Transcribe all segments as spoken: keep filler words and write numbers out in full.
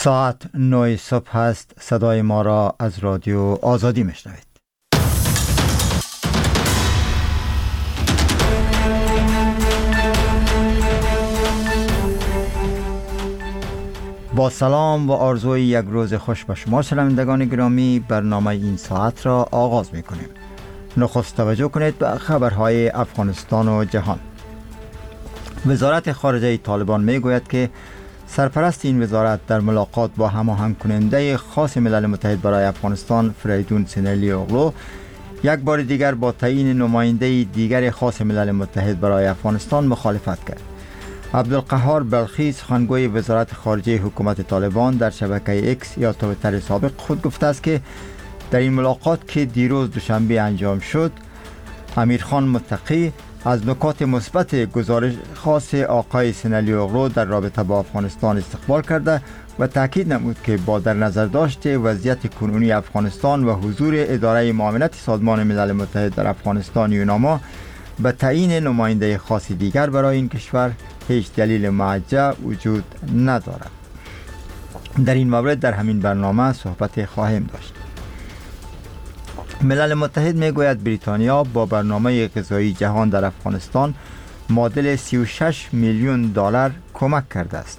ساعت نه صبح است. صدای ما را از رادیو آزادی میشنوید. با سلام و آرزوی یک روز خوش به شما شنوندگان گرامی، برنامه این ساعت را آغاز می کنیم. نخست توجه کنید به خبرهای افغانستان و جهان. وزارت خارجه طالبان می گوید که سرپرست این وزارت در ملاقات با هماهنگ کننده خاص ملل متحد برای افغانستان فریدون سینلی اغلو یک بار دیگر با تعیین نماینده دیگر خاص ملل متحد برای افغانستان مخالفت کرد. عبدالقهار بلخی، سخنگوی وزارت خارجه حکومت طالبان، در شبکه اکس یا توییتر سابق خود گفته است که در این ملاقات که دیروز دوشنبه انجام شد، امیرخان متقی از نکات مثبت گزارش خاص آقای سینلی اغلو در رابطه با افغانستان استقبال کرده و تاکید نمود که با در نظر داشت وضعیت کنونی افغانستان و حضور اداره معاونت سازمان ملل متحد در افغانستان یوناما به تعیین نماینده خاص دیگر برای این کشور هیچ دلیل معجع وجود ندارد. در این مورد در همین برنامه صحبت خواهیم داشت. ملل متحد میگوید بریتانیا با برنامه غذایی جهان در افغانستان معادل سی و شش میلیون دلار کمک کرده است.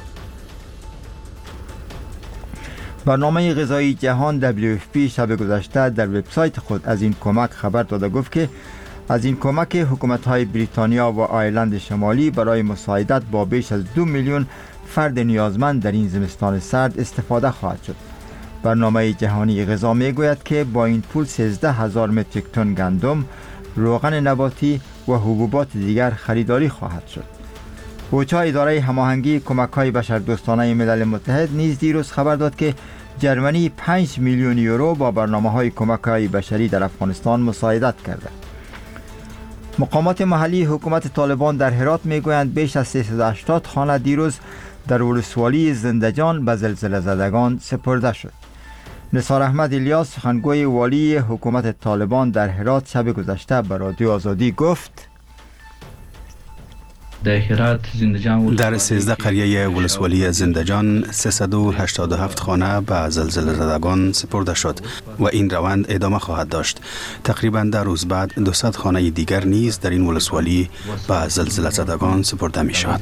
برنامه غذایی جهان دبلیو اف پی شب گذشته در وبسایت خود از این کمک خبر داده گفت که از این کمک حکومت‌های بریتانیا و آیرلند شمالی برای مساعدت با بیش از دو میلیون فرد نیازمند در این زمستان سرد استفاده خواهد شد. برنامه جهانی غذا میگوید که با این پول سیزده هزار متریک تن گندم، روغن نباتی و حبوبات دیگر خریداری خواهد شد. اوچا، اداره هماهنگی کمک‌های بشردوستانه ملل متحد، نیز دیروز خبر داد که جرمنی پنج میلیون یورو با برنامه‌های کمک‌های بشری در افغانستان مساعدت کرده. مقامات محلی حکومت طالبان در هرات میگویند بیش از سیصد و هشتاد خانه دیروز در ولسوالی زندجان به زلزله زدگان سپرده شد. نثار احمد الیاس، سخنگوی والی حکومت طالبان در هرات، شب گذشته به رادیو آزادی گفت: در سیزده قریه ولسوالی زندجان سیصد و هشتاد و هفت خانه به زلزله زدگان سپرده شد و این روند ادامه خواهد داشت. تقریبا در روز بعد دویست خانه دیگر نیز در این ولسوالی به زلزله زدگان سپرده می شود.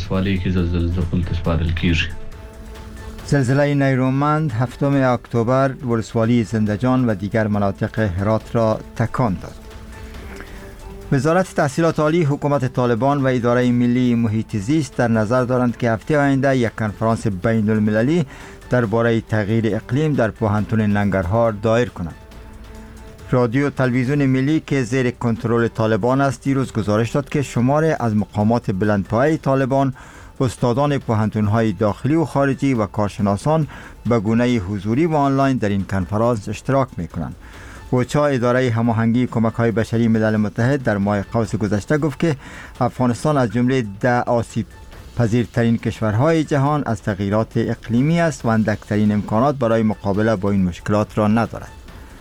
زلزله نیرومند هفتم اکتبر ولسوالی زندجان و دیگر مناطق هرات را تکان داد. وزارت تحصیلات عالی حکومت طالبان و اداره ملی محیط زیست در نظر دارند که هفته آینده یک کنفرانس بین المللی درباره تغییر اقلیم در پوهنتون ننگرهار دایر کنند. رادیو تلویزیون ملی که زیر کنترل طالبان است دیروز گزارش داد که شمار از مقامات بلندپایه طالبان، استادان پوهنتون‌های داخلی و خارجی و کارشناسان به گونه حضوری و آنلاین در این کنفرانس اشتراک می‌کنند. اوچا، اداره هماهنگی کمک‌های بشری ملل متحد، در ماه قوس گذشته گفت که افغانستان از جمله ده آسیب پذیرترین کشورهای جهان از تغییرات اقلیمی است و اندکترین امکانات برای مقابله با این مشکلات را ندارد.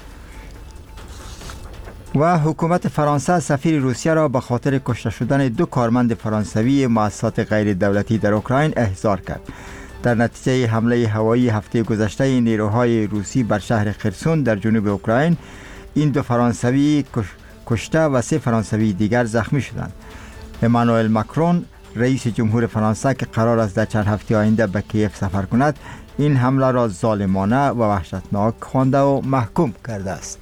و حکومت فرانسه سفیر روسیه را به خاطر کشته شدن دو کارمند فرانسوی مؤسسات غیر دولتی در اوکراین احضار کرد. در نتیجه حمله هوایی هفته گذشته نیروهای روسی بر شهر خرسون در جنوب اوکراین، این دو فرانسوی کشته و سه فرانسوی دیگر زخمی شدند. امانوئل ماکرون، رئیس جمهور فرانسه که قرار است در چند هفته آینده به کیف سفر کند، این حمله را ظالمانه و وحشتناک خوانده و محکوم کرده است.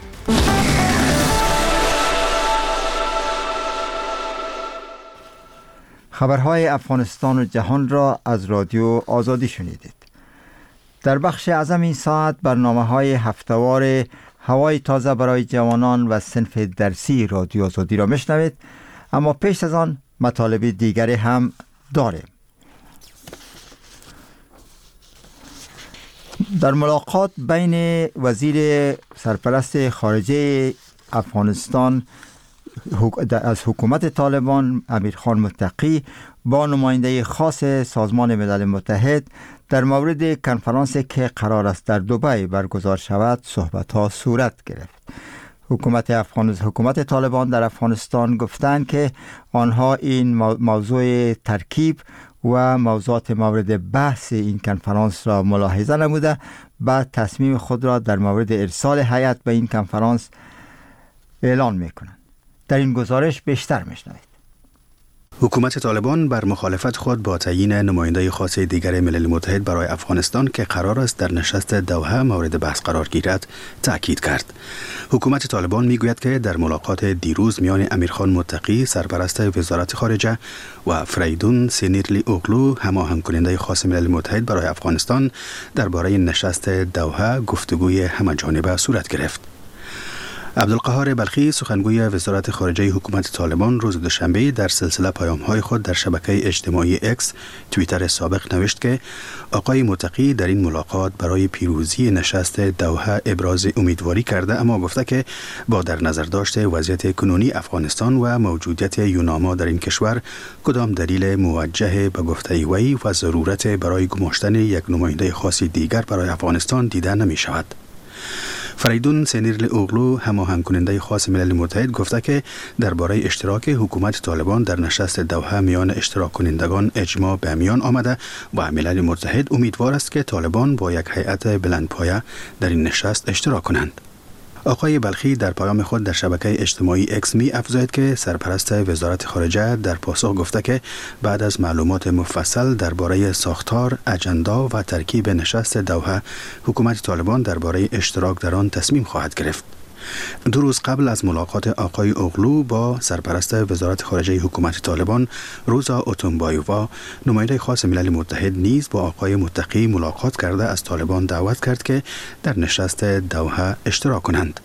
خبرهای افغانستان و جهان را از رادیو آزادی شنیدید. در بخش اعظم این ساعت برنامه‌های هفته‌وار هوای تازه برای جوانان و صنف درسی رادیو آزادی را میشنوید، اما پیش از آن مطالب دیگری هم داریم. در ملاقات بین وزیر سرپرست خارجه افغانستان از حکومت طالبان امیرخان متقی با نماینده خاص سازمان ملل متحد در مورد کنفرانسی که قرار است در دبی برگزار شود صحبت‌ها صورت گرفت. حکومت افغانستان حکومت طالبان در افغانستان گفتند که آنها این موضوع ترکیب و موضوعات مورد بحث این کنفرانس را ملاحظه نموده بعد تصمیم خود را در مورد ارسال هیئت به این کنفرانس اعلان می‌کنند. در این گزارش بیشتر می‌شنوید. حکومت طالبان بر مخالفت خود با تعیین نماینده خاص دیگر ملل متحد برای افغانستان که قرار است در نشست دوحه مورد بحث قرار گیرد تأکید کرد. حکومت طالبان میگوید که در ملاقات دیروز میان امیرخان متقی سرپرست وزارت خارجه و فریدون سینیرلی اوغلو هماهنگ کننده خاص ملل متحد برای افغانستان درباره نشست دوحه گفتگوی همه‌جانبه صورت گرفت. عبدالقهار بلخی سخنگوی وزارت خارجه حکومت طالبان روز دوشنبه در سلسله پیام‌های خود در شبکه اجتماعی اکس توییتر سابق نوشت که آقای متقی در این ملاقات برای پیروزی نشست دوحه ابراز امیدواری کرده، اما گفته که با در نظر داشته وضعیت کنونی افغانستان و موجودیت یوناما در این کشور کدام دلیل موجه به گفته وی و ضرورت برای گماشتن یک نماینده خاص دیگر برای افغانستان دیده نمی شود. فریدون سینیرلی اوغلو هماهنگ کننده خاص ملل متحد گفته که درباره اشتراک حکومت طالبان در نشست دوحه میان اشتراک کنندگان اجماع به میان آمده و ملل متحد امیدوار است که طالبان با یک هیئت بلندپایه در این نشست اشتراک کنند. آقای بلخی در پیام خود در شبکه اجتماعی اکس می افزاید که سرپرست وزارت خارجه در پاسخ گفته که بعد از معلومات مفصل درباره ساختار، اجندا و ترکیب نشست دوحه، حکومت طالبان درباره اشتراک در آن تصمیم خواهد گرفت. دو روز قبل از ملاقات آقای اوغلو با سرپرست وزارت خارجه حکومت طالبان روزا اوتونبایووا، نماینده خاص ملل متحد نیز با آقای متقی ملاقات کرده از طالبان دعوت کرد که در نشست دوحه اشتراک کنند.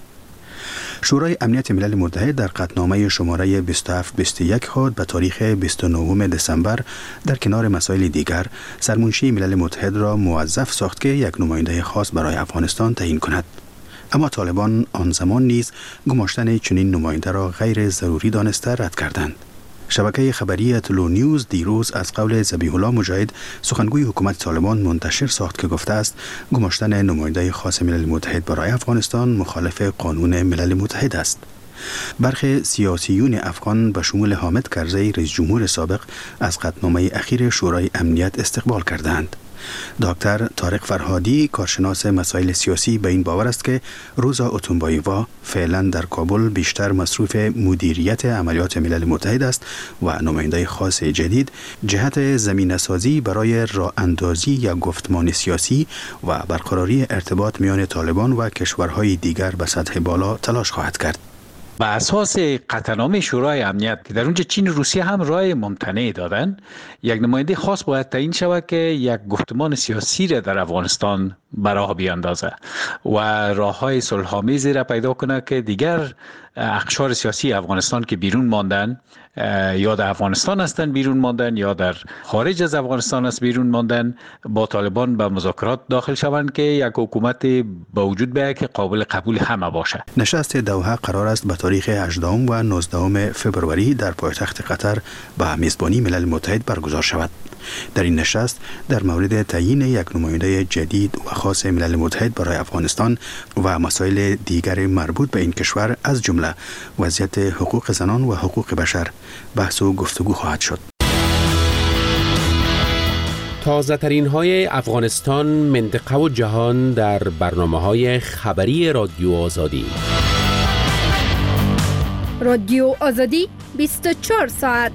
شورای امنیت ملل متحد در قطعنامه شماره بیست و هفت بیست و یک خود به تاریخ بیست و نه دسامبر در کنار مسائل دیگر سرمنشی ملل متحد را موظف ساخت که یک نماینده خاص برای افغانستان تعیین کند. اما طالبان آن زمان نیز گماشتن چنین نماینده را غیر ضروری دانسته رد کردند. شبکه خبری تلو نیوز دیروز از قول ذبیح الله مجاهد سخنگوی حکومت طالبان منتشر ساخت که گفته است گماشتن نماینده خاص ملل متحد برای افغانستان مخالف قانون ملل متحد است. برخی سیاسیون افغان به شمول حامد کرزی رئیس جمهور سابق از قطعنامه اخیر شورای امنیت استقبال کردند. دکتر طارق فرهادی کارشناس مسائل سیاسی به این باور است که روزا اوتونبایووا فعلا در کابل بیشتر مصروف مدیریت عملیات ملل متحد است و نماینده خاص جدید جهت زمینه‌سازی برای راه اندازی یا گفتمان سیاسی و برقراری ارتباط میان طالبان و کشورهای دیگر به سطح بالا تلاش خواهد کرد. بر اساس قطعنامه شورای امنیت که در اونجا چین و روسیه هم رای ممتنع دادن، یک نماینده خاص باید تعیین شود که یک گفتمان سیاسی را در افغانستان به راه بیاندازه و راه‌های صلح‌آمیزی را پیدا کنه که دیگر اقشار سیاسی افغانستان که بیرون ماندن یا در افغانستان هستن بیرون ماندن یا در خارج از افغانستان است بیرون ماندن با طالبان به مذاکرات داخل شوند که یک حکومت به وجود بیاید که قابل قبول همه باشه. نشست دوحه قرار است به تاریخ هجدهم و نوزدهم فوریه در پایتخت قطر به میزبانی ملل متحد برگزار شود. در این نشست در مورد تعیین یک نماینده جدید و خاص ملل متحد برای افغانستان و مسائل دیگر مربوط به این کشور از جمله وضعیت حقوق زنان و حقوق بشر بحث و گفتگو خواهد شد. تازه ترین های افغانستان، منطقه و جهان در برنامه های خبری رادیو آزادی. رادیو آزادی بیست و چهار ساعت.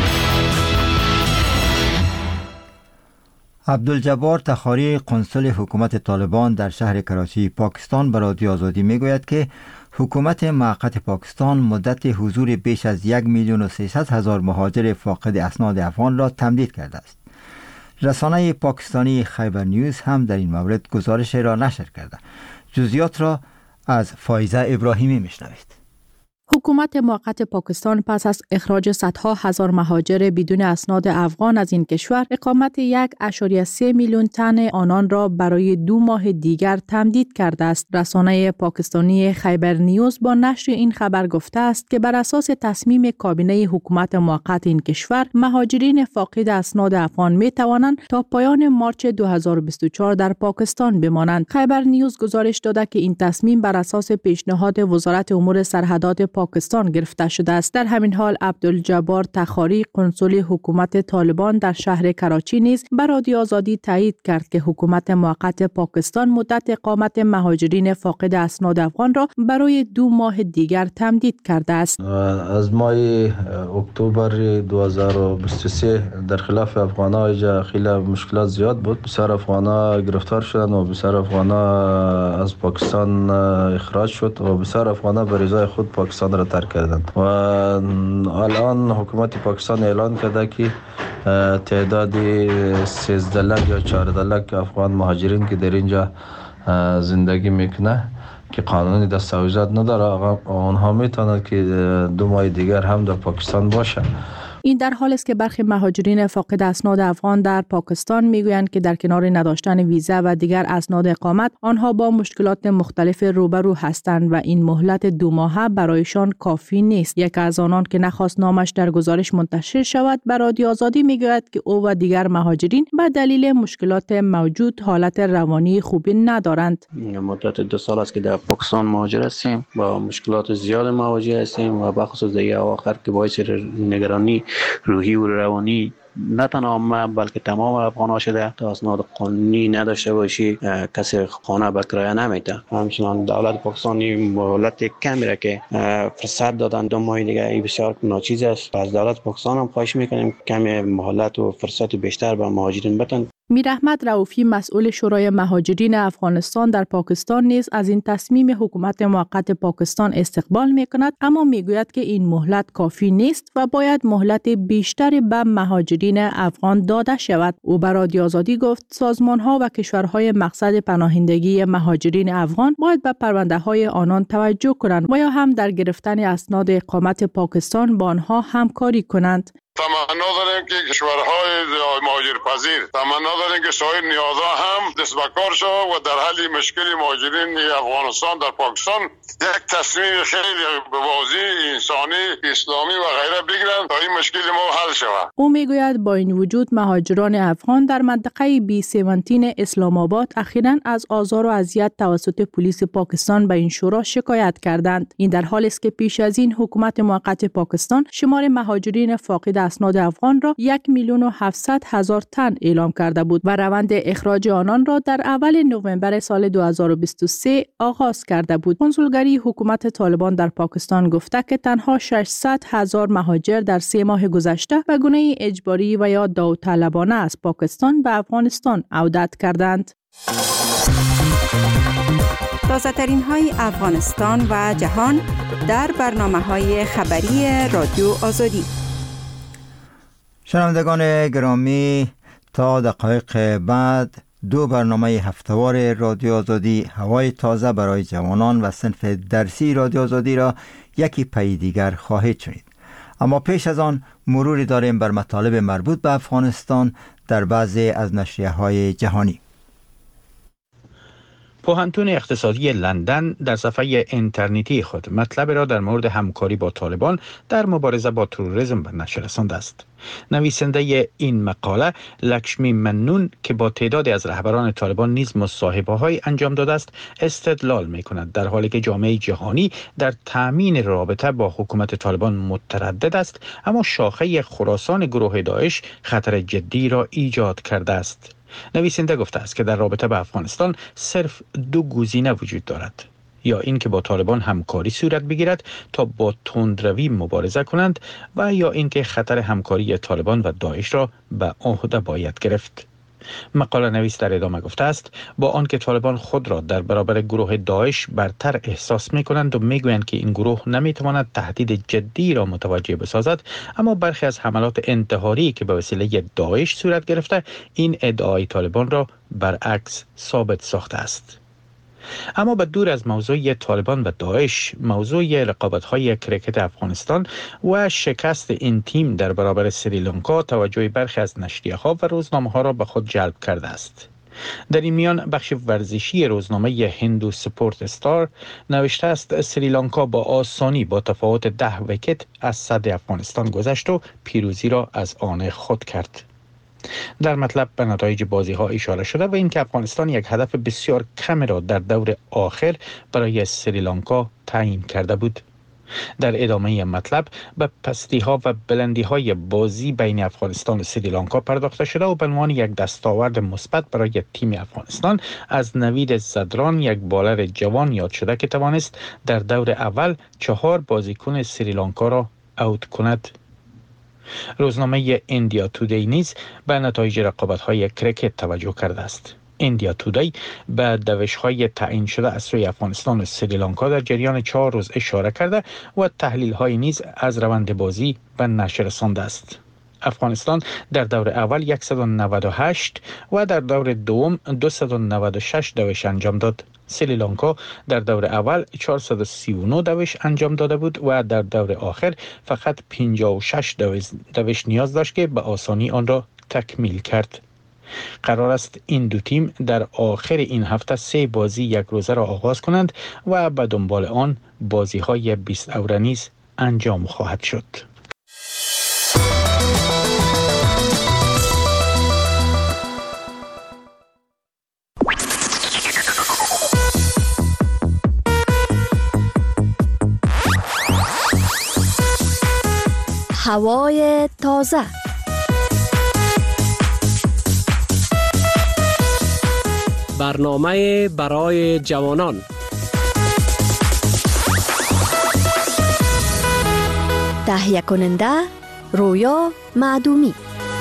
عبدالجبار تخاری قنصل حکومت طالبان در شهر کراچی پاکستان به رادیو آزادی میگوید که حکومت موقت پاکستان مدت حضور بیش از یک میلیون و سیصد هزار مهاجر فاقد اسناد افغان را تمدید کرده است. رسانه پاکستانی خیبر نیوز هم در این مورد گزارش را نشر کرده. جزئیات را از فایزه ابراهیمی میشنوید. حکومت موقت پاکستان پس از اخراج صدها هزار مهاجر بدون اسناد افغان از این کشور، اقامت یک ممیز سه میلیون تن آنان را برای دو ماه دیگر تمدید کرده است. رسانه پاکستانی خیبر نیوز با نشر این خبر گفته است که بر اساس تصمیم کابینه حکومت موقت این کشور، مهاجرین فاقد اسناد افغان می توانند تا پایان مارچ دو هزار و بیست و چهار در پاکستان بمانند. خیبر نیوز گزارش داده که این تصمیم بر اساس پیشنهاد وزارت امور سرحدات پاکستان پاکستان گرفته شده است. در همین حال عبدالجبار تخاری قنصل حکومت طالبان در شهر کراچی نیز به رادیو آزادی تایید کرد که حکومت موقت پاکستان مدت اقامت مهاجرین فاقد اسناد افغان را برای دو ماه دیگر تمدید کرده است. از ماه اکتبر دو هزار و بیست و سه در خلاف افغان‌ها اینجا خیلی مشکلات زیاد بود. بسیار افغان‌ها گرفتار شدند و بسیار افغان‌ها از پاکستان اخراج شد و بسیار افغان‌ها به رضای خود پاکستان را ترک کردند و الان حکومت پاکستان اعلان کرده که تعداد سیزده لاک یا چهارده لاک افغان مهاجرین که در اینجا زندگی میکنه که قانونی دستاویزات نداره آنها میتونند که دو ماه دیگر هم در پاکستان باشه. این در حال است که برخی مهاجرین فاقد اسناد افغان در پاکستان میگویند که در کنار نداشتن ویزا و دیگر اسناد اقامت آنها با مشکلات مختلف روبرو هستند و این مهلت دو ماهه برایشان کافی نیست. یک از آنان که نخواست نامش در گزارش منتشر شود به رادیو آزادی میگوید که او و دیگر مهاجرین به دلیل مشکلات موجود حالت روانی خوبی ندارند. مدت دو سال است که در پاکستان مهاجر هستیم، با مشکلات زیاد مواجه هستیم و بخصوص در اواخر که باعث نگرانی روحی و روانی نه تنها ما بلکه تمام افغان‌ها شده تا اسناد قانونی نداشته باشی کسی خانه به کرایه نمیده. همچنان دولت پاکستانی مهلت کمی را که فرصت دادن دو ماه دیگه این بسیار ناچیز است. از دولت پاکستان هم خواهش میکنیم کمی مهلت و فرصت بیشتر به مهاجرین بدن. میر احمد رؤوفی مسئول شورای مهاجرین افغانستان در پاکستان نیز از این تصمیم حکومت موقت پاکستان استقبال می‌کند، اما میگوید که این مهلت کافی نیست و باید مهلت بیشتری به مهاجرین افغان داده شود. او به رادیو آزادی گفت سازمان‌ها و کشورهای مقصد پناهندگی مهاجرین افغان باید به پرونده‌های آنان توجه کنند و یا هم در گرفتن اسناد اقامت پاکستان با آنها همکاری کنند. تمنا داریم که کشورهای مهاجرپذیر تمنا داریم که سایر نیازها هم دست به کار شود و در حل مشکل مهاجرین افغانستان در پاکستان یک تصمیم خیلی واضح انسانی اسلامی و غیره بگیرند تا این مشکل ما حل شود. او میگوید با این وجود مهاجران افغان در منطقه بی هفده اسلام آباد اخیراً از آزار و اذیت توسط پلیس پاکستان به این شورا شکایت کردند. این در حالی است که پیش از این حکومت موقت پاکستان شمار مهاجرین فاقد اسناد افغان را یک میلیون و هفتصد هزار تن اعلام کرده بود و روند اخراج آنان را در اول نوامبر سال دو هزار و بیست و سه آغاز کرده بود. کنسولگری حکومت طالبان در پاکستان گفته که تنها ششصد هزار مهاجر در سه ماه گذشته به گونه اجباری و یا داوطلبانه از پاکستان به افغانستان عودت کردند. تازه ترین های افغانستان و جهان در برنامه های خبری رادیو آزادی. شنوندگان گرامی، تا دقایق بعد دو برنامه هفتهوار رادیو آزادی هوای تازه برای جوانان و صنف درسی رادیو آزادی را یکی پی دیگر خواهید شنید. اما پیش از آن مروری داریم بر مطالب مربوط به افغانستان در بعضی از نشریه‌های جهانی. پوهنتون اقتصادی لندن در صفحه اینترنتی خود مطلب را در مورد همکاری با طالبان در مبارزه با تروریسم به نشر رسانده است. نویسنده این مقاله لکشمی منون که با تعدادی از رهبران طالبان نیز مصاحبه‌های انجام داده است استدلال می‌کند در حالی که جامعه جهانی در تأمین رابطه با حکومت طالبان متردد است، اما شاخه خراسان گروه داعش خطر جدی را ایجاد کرده است. نویسنده گفته است که در رابطه با افغانستان صرف دو گزینه وجود دارد: یا این که با طالبان همکاری صورت بگیرد تا با تندروی مبارزه کنند و یا این که خطر همکاری طالبان و داعش را به عهده باید گرفت. مقاله نویس در ادامه گفته است با آنکه طالبان خود را در برابر گروه داعش برتر احساس می کنند و می گویند که این گروه نمی تواند تهدید جدی را متوجه بسازد، اما برخی از حملات انتحاری که به وسیله داعش صورت گرفته این ادعای طالبان را برعکس ثابت ساخته است. اما به دور از موضوع طالبان و داعش، موضوع رقابت‌های کرکت افغانستان و شکست این تیم در برابر سریلانکا توجه برخی از نشریه‌ها و روزنامه‌ها را به خود جلب کرده است. در این میان بخش ورزشی روزنامه هندو سپورت استار نوشته است سریلانکا با آسانی با تفاوت ده ویکت از صدر افغانستان گذشت و پیروزی را از آن خود کرد. در مطلب به نتایج بازی ها اشاره شده و اینکه افغانستان یک هدف بسیار کم را در دور آخر برای سریلانکا تعیین کرده بود. در ادامه مطلب به پستی ها و بلندی های بازی بین افغانستان و سریلانکا پرداخته شده و به عنوان یک دستاورد مثبت برای تیم افغانستان از نوید زدران، یک بالر جوان یاد شده که توانست در دور اول چهار بازیکن سریلانکا را اوت کند. روزنامه ایندیا تودی نیز به نتایج رقابت‌های کرکت توجه کرده است. ایندیا تودی به دوش‌های تعیین شده از سوی افغانستان و سریلانکا در جریان چهار روز اشاره کرده و تحلیل‌های نیز از روند بازی به نشر رسانده است. افغانستان در دور اول صد و نود و هشت و در دور دوم دویست و نود و شش دوش انجام داد. سریلانکا در دور اول چهارصد و سی و نه دوش انجام داده بود و در دور آخر فقط پنجاه و شش دوش نیاز داشت که به آسانی آن را تکمیل کرد. قرار است این دو تیم در آخر این هفته سه بازی یک روزه را آغاز کنند و به دنبال آن بازی های بیست اوره نیز انجام خواهد شد. هوای تازه. برنامه برای جوانان. تهیه کننده رویا معدومی.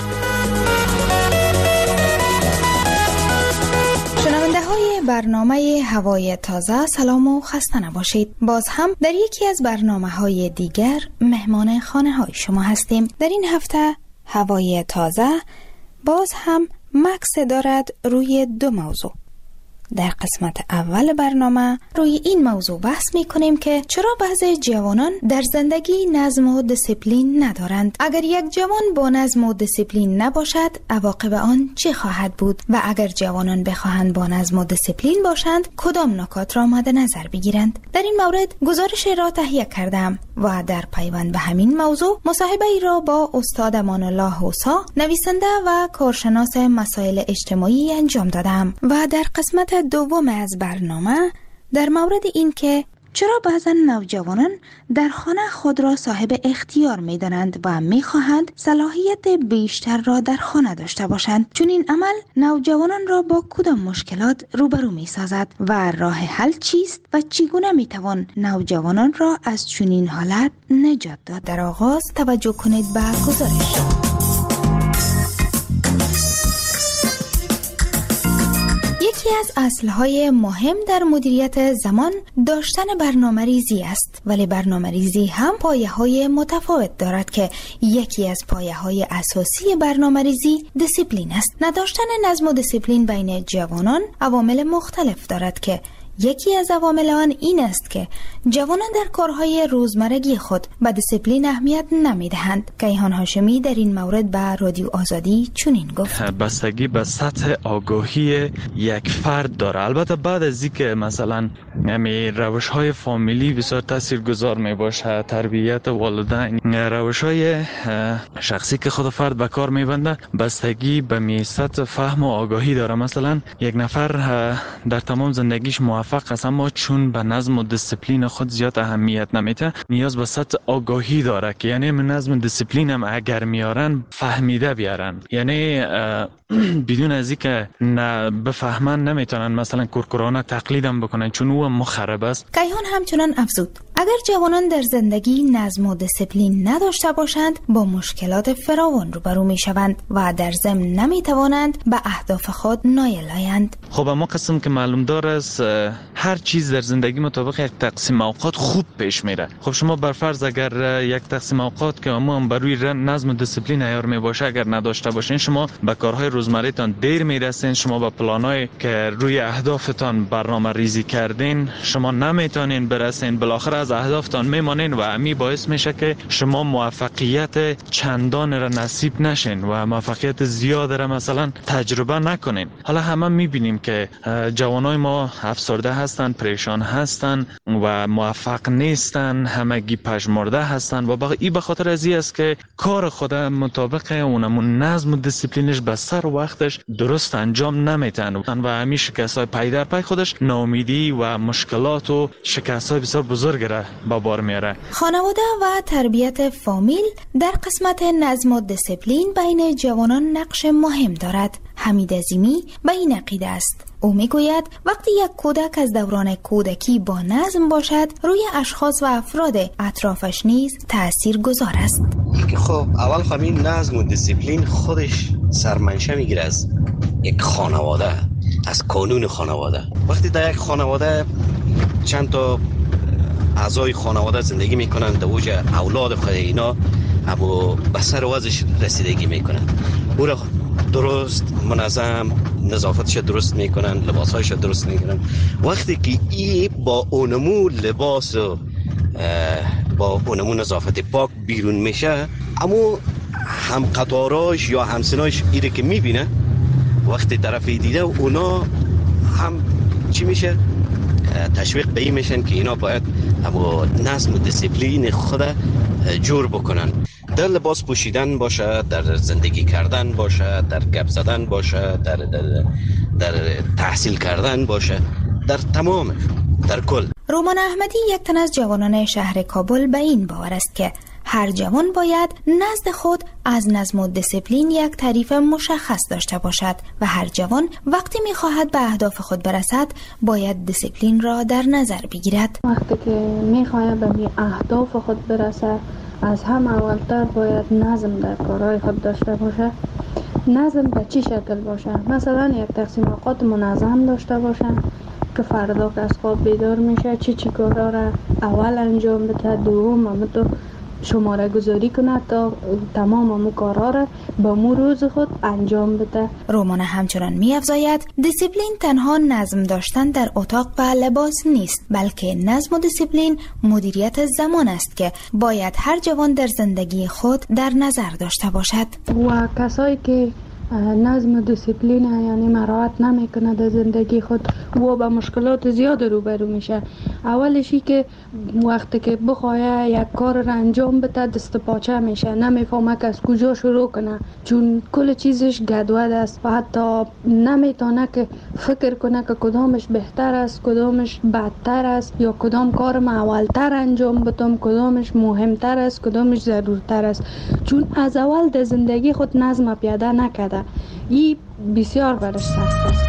شنونده های برنامه هوای تازه، سلام و خسته نباشید. باز هم در یکی از برنامه های دیگر مهمان خانه های شما هستیم. در این هفته هوای تازه باز هم مکس دارد روی دو موضوع. در قسمت اول برنامه روی این موضوع بحث می کنیم که چرا بعضی جوانان در زندگی نظم و دیسیپلین ندارند. اگر یک جوان با نظم و دیسیپلین نباشد، عواقب آن چه خواهد بود؟ و اگر جوانان بخواهند با نظم و دیسیپلین باشند، کدام نکات را مد نظر بگیرند؟ در این مورد گزارش را تهیه کردم و در پیوند به همین موضوع مصاحبه ای را با استاد امان الله حوسا، نویسنده و کارشناس مسائل اجتماعی انجام دادم. و در قسمت دوم از برنامه در مورد این که چرا بعضا نوجوانان در خانه خود را صاحب اختیار می دانند و می خواهند صلاحیت بیشتر را در خانه داشته باشند، چون این عمل نوجوانان را با کدام مشکلات روبرو می سازد و راه حل چیست و چگونه می توان نوجوانان را از چنین حالت نجات داد؟ در آغاز توجه کنید به گزارش. یکی از اصلهای مهم در مدیریت زمان داشتن برنامه ریزی است، ولی برنامه ریزی هم پایه های متفاوت دارد که یکی از پایه های اساسی برنامه ریزی دیسیپلین است. نداشتن نظم و دیسیپلین بین جوانان عوامل مختلف دارد که یکی از عوامل آن این است که جوانان در کارهای روزمرگی خود به دیسیپلین اهمیت نمیدهند. کیهان هاشمی در این مورد به رادیو آزادی چنین گفت: بستگی به سطح آگاهی یک فرد داره. البته بعد از اینکه مثلا همین روش‌های فامیلی بسیار تاثیرگذار می باشه، تربیت والدین، روش‌های شخصی که خود فرد به کار میبنده، بستگی به می سطح فهم و آگاهی داره. مثلا یک نفر در تمام زندگیش موفق است، اما چون به نظم و دیسیپلین خود زیاد اهمیت نمیده، نیاز به سطح آگاهی داره که یعنی من نظم و دیسیپلین هم اگر میارن فهمیده بیارن، یعنی بدون از اینکه نه بفهمن نمیتونن مثلا کورکورانه تقلیدم بکنن، چون او مخرب است. کیهان همچنان افزود: اگر جوانان در زندگی نظم و دیسیپلین نداشته باشند، با مشکلات فراوان روبرو میشوند و در ضمن نمیتوانند به اهداف خود نایل آیند. خب اما قسم که معلوم دار است هر چیز در زندگی مطابق یک تقسیم اوقات خوب پیش میره. خب شما بر فرض اگر یک تقسیم اوقات که اما هم بر روی نظم و دیسیپلین عیار می باشه اگر نداشته باشین، شما به کارهای روزمره‌تان دیر میرسین، شما به پلان‌های که روی اهدافتان برنامه ریزی کردین شما نمیتونین برسین، بالاخره از اهدافتان میمانین و امی باعث میشه که شما موفقیت چندان را نصیب نشین و موفقیت زیاد را مثلا تجربه نکنین. حالا همه میبینیم که جوانای ما افسرده هستن، پریشان هستن و موفق نیستن، همگی پژمرده هستن و با این به خاطر از این است که کار خود مطابق اونمون نظم و دیسیپلینش به سر وقتش درست انجام نمیتن و همین شکست‌های پی در پی خودش ناامیدی و مشکلات و شکست‌های بسیار بزرگ را را با بار میاره. خانواده و تربیت فامیل در قسمت نظم و دیسیپلین بین جوانان نقش مهم دارد. حمید عظیمی به این عقیده است. او میگوید وقتی یک کودک از دوران کودکی با نظم باشد، روی اشخاص و افراد اطرافش نیز تأثیر گذار است. خب اول خب این نظم و دیسیپلین خودش سرمنشه میگیره از یک خانواده، از قانون خانواده. وقتی در یک خانواده چند تا اعضای خانواده زندگی میکنن، در اوج اولاد خود اینا اما به سر وضعش رسیدگی میکنن، او را درست منظم نظافتش درست میکنن، لباسهایش درست میکنن. وقتی که ای با اونمو لباس و با اونمو نظافت پاک بیرون میشه، اما هم قطاراش یا همسناش ایره که میبینه، وقتی طرفی دیده اونا هم چی میشه؟ تشویق به این میشن که اینا باید اما نظم و دیسیپلین خود جور بکنن. در لباس پوشیدن باشه، در زندگی کردن باشه، در گپ زدن باشه، در, در, در تحصیل کردن باشه، در تمام، در کل. رومان احمدی یک تن از جوانان شهر کابل به این باور است که هر جوان باید نزد خود از نظم و دیسیپلین یک تعریف مشخص داشته باشد و هر جوان وقتی می‌خواهد به اهداف خود برسد باید دیسیپلین را در نظر بگیرد. وقتی که می‌خواهد به اهداف خود برسد، از هم اولتر باید نظم در کارهای خود داشته باشه. نظم به چی شکل باشه؟ مثلا یک تقسیم اوقات منظم داشته باشه که فردا که از خواب بیدار میشه چی چی کارا را اول انجام بده، دوم هم تو شماره گذاری کنه تا تمام امو کارا را با مو روز خود انجام بده. رومان همچنان می افزاید دیسیپلین تنها نظم داشتن در اتاق و لباس نیست، بلکه نظم و دیسیپلین مدیریت زمان است که باید هر جوان در زندگی خود در نظر داشته باشد. و کسایی که نظم و دیسیپلین یعنی مراعات نمیکنه در زندگی خود و با مشکلات زیاد روبرو میشه. اولشی که وقتی که بخواه یک کار را انجام بده دست پاچه میشه، نمیفهمه که از کجا شروع کنه، چون کل چیزش گدود است و حتی نمیتونه که فکر کنه که کدامش بهتر است، کدامش بدتر است، یا کدام کار ما اولتر انجام بدم، کدامش مهمتر است، کدامش ضرورتر است، چون از اول در زندگی خود نظم پیاده نکرده. این بسیار برش سخت است.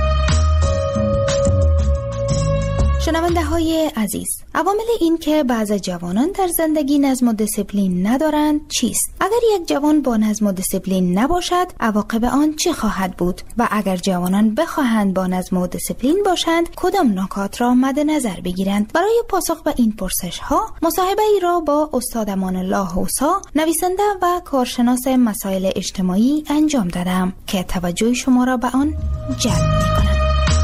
شنونده های عزیز، عوامل این که بعض جوانان در زندگی نظم و دیسیپلین ندارند چیست؟ اگر یک جوان با نظم و دیسیپلین نباشد، عواقب آن چه خواهد بود؟ و اگر جوانان بخواهند با نظم و دیسیپلین باشند، کدام نکات را مد نظر بگیرند؟ برای پاسخ به این پرسش ها، مصاحبه ای را با استاد امان الله حوسا، نویسنده و کارشناس مسائل اجتماعی انجام دادم که توجه شما را به آن جلب می‌کند.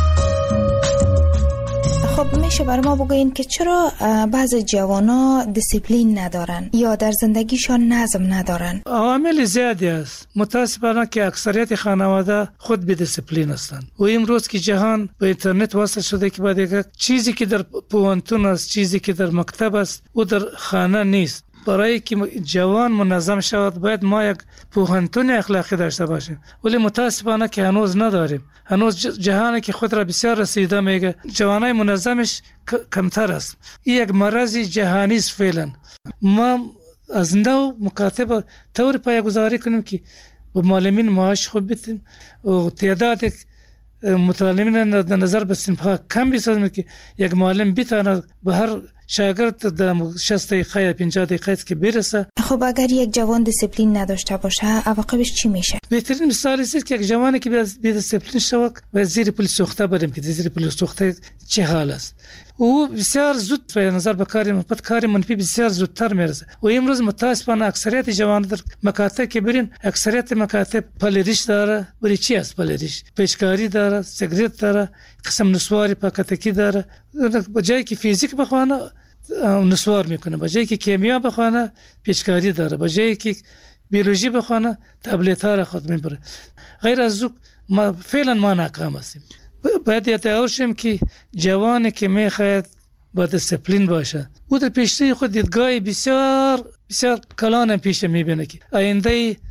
خب میشه برای ما بگوین که چرا بعض جوانا دیسیپلین ندارن یا در زندگیشان نظم ندارن؟ عوامل زیادی است. متاسفانه که اکثریت خانواده خود بی دیسیپلین هستند و امروز که جهان به اینترنت وصل شده که بعد یک چیزی که در پوهنتون است، چیزی که در مکتب است و در خانه نیست. برای که جوان منظم شود باید ما یک پوهنتون اخلاقی داشته باشیم، ولی متاسفانه که هنوز نداریم. هنوز جهانی که خود را بسیار رسیده میگه جوانای منظمش کمتر است. این یک مرض جهانی است فعلا. ما از نو مکاتب طور پایه‌گذاری کنیم که با معلمین معاش خوب بدیم و تعداد متعلمین در نظر به صنف‌ها کم بسازیم که یک معلم بتواند به هر شاگرد در شصت دقیقه یا پنجاه دقیقه که برسه. خب اگر یک جوان دیسیپلین نداشته باشه عواقبش چی میشه؟ بهترین مثال است که یک جوانی که بی دیسیپلین شود و زیر پل سوخته بریم که زیر پل سوخته چه حال است. او بسیار زود به نظر به کار مثبت کار منفی بسیار زودتر میرسه. و امروز متاسفانه اکثریت جوانان در مکاتب که برین اکثریت مکاتب پلریش داره. ولی چی است پلریش؟ پیچکاری داره، سیگریت داره، قسم نسواری پاکتکی داره. به جایی که فیزیک بخوانه نسوار میکنه، به جایی که کیمیا بخوانه پیچکاری داره، به جایی که بیولوژی بخوانه تبلیت ها را خود میبره. غیر از او ما فعلا ما ناکام هستیم. باید یادآور شیم که جوانی که میخواهد با دیسیپلین باشه او در پیشروی خود دیدگاه بسیار بسیار کلان پیش میبینه که آینده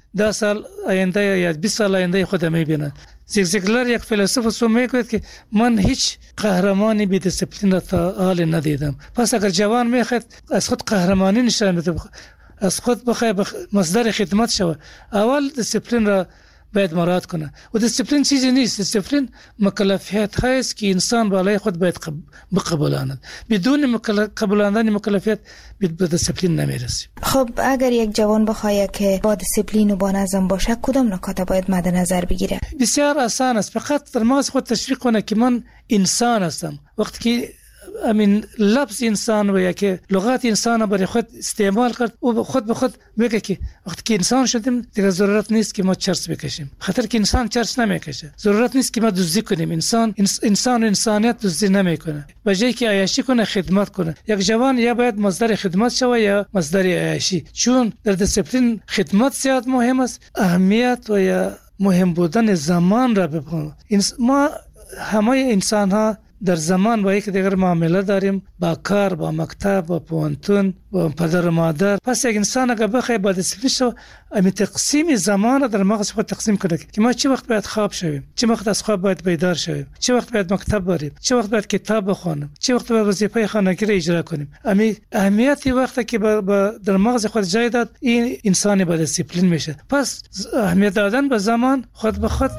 ده سال آینده یا بیست سال آینده خود میبینه. زیگزیگلر یک فیلسوف سو میگوید که من هیچ قهرمانی بی دیسپلین را تا حال ندیدم. پس اگر جوان میخواد از خود قهرمانی نشان بده، از خود بخواد بخ... مصدر خدمت شوه، اول دیسپلین را باید مراعات کنه. و دیسپلین چیزی نیست. دیسپلین مکلفیت هست که انسان بالای خود باید بقبولاند. بدون قبولاندن مکلفیت به دیسپلین نمیرسه. خب اگر یک جوان بخواد که با دیسپلین و با نظم باشه، کدام نکات باید مد نظر بگیره؟ بسیار آسان است. فقط در مغز خود تشویق کنه که من انسان هستم. وقتی که امین لفظ انسان و یا که لغات انسان برای خود استعمال کرد و خود به خود بگه که وقتی که انسان شدیم دیگه ضرورت نیست که ما چرس بکشیم، خاطر که انسان چرس نمیکشه. ضرورت نیست که ما دزدی کنیم. انسان انسان و انسانیت دزدی نمیکنه. به جای که عیاشی کنه خدمت کنه. یک جوان یا باید مصدر خدمت شوه یا مصدر عیاشی، چون در دیسپلین خدمت زیاد مهم است. اهمیت و یا مهم بودن زمان را بپنه. ما همه انسان ها در زمان با یک دیگر معامله داریم، با کار، با مکتب، با پوانتون، با پدر و مادر. پس یک انسان اگر بخواه با دیسپلین شو، امی تقسیم زمان در مغز خود تقسیم کنه که ما چه وقت باید خواب شویم، چه وقت از خواب باید بیدار شویم، چه وقت باید مکتب بریم، چه وقت باید کتاب بخونیم، چه وقت باید وظیفه خانگی را اجرا کنیم. امی اهمیتی وقتی که با, با در مغز خود جای داد، این انسانی با دیسپلین میشه. پس اهمیت دادن به زمان خود به خود.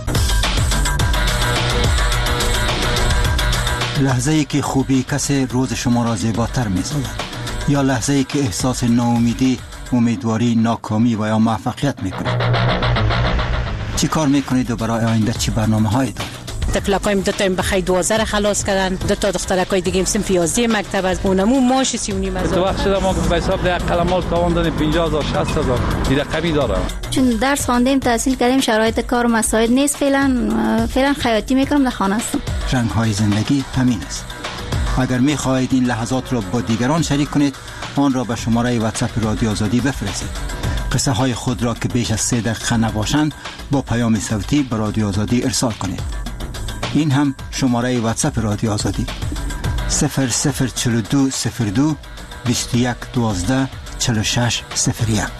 لحظه ای که خوبی کسی روز شما را زیباتر می سازد، یا لحظه ای که احساس ناامیدی، امیدواری، ناکامی و یا موفقیت می کنید. چی کار می کنید و برای آینده چی برنامه هایی دارید؟ تکلکایم دو تا این بخی دوازده خلاص کردن، دو تا دخترکای دیگه صنف یازده مکتب از اونمو ماش سی و نیم هزار. تو وقت شده ما به حساب ده قلمال تاوان دادیم پنجاه هزار شصت هزار دیگه رقمی داره. چون درس خواندیم تحصیل کردیم، شرایط کار و مساعد نیست. فعلا فعلا خیاطی میکنم، در خانه هستم. رنگ های زندگی همین است. اگر می خواهید این لحظات را با دیگران شریک کنید، آن را به شماره واتساپ رادیو آزادی بفرستید. قصه های خود را که بیش از سه دقیقه نباشند با پیام صوتی به رادیو آزادی ارسال کنید. این هم شماره واتساپ رادیو آزادی صفر صفر چهل و دو صفر دو بیست و یک دوازده چهل و شش صفر یک.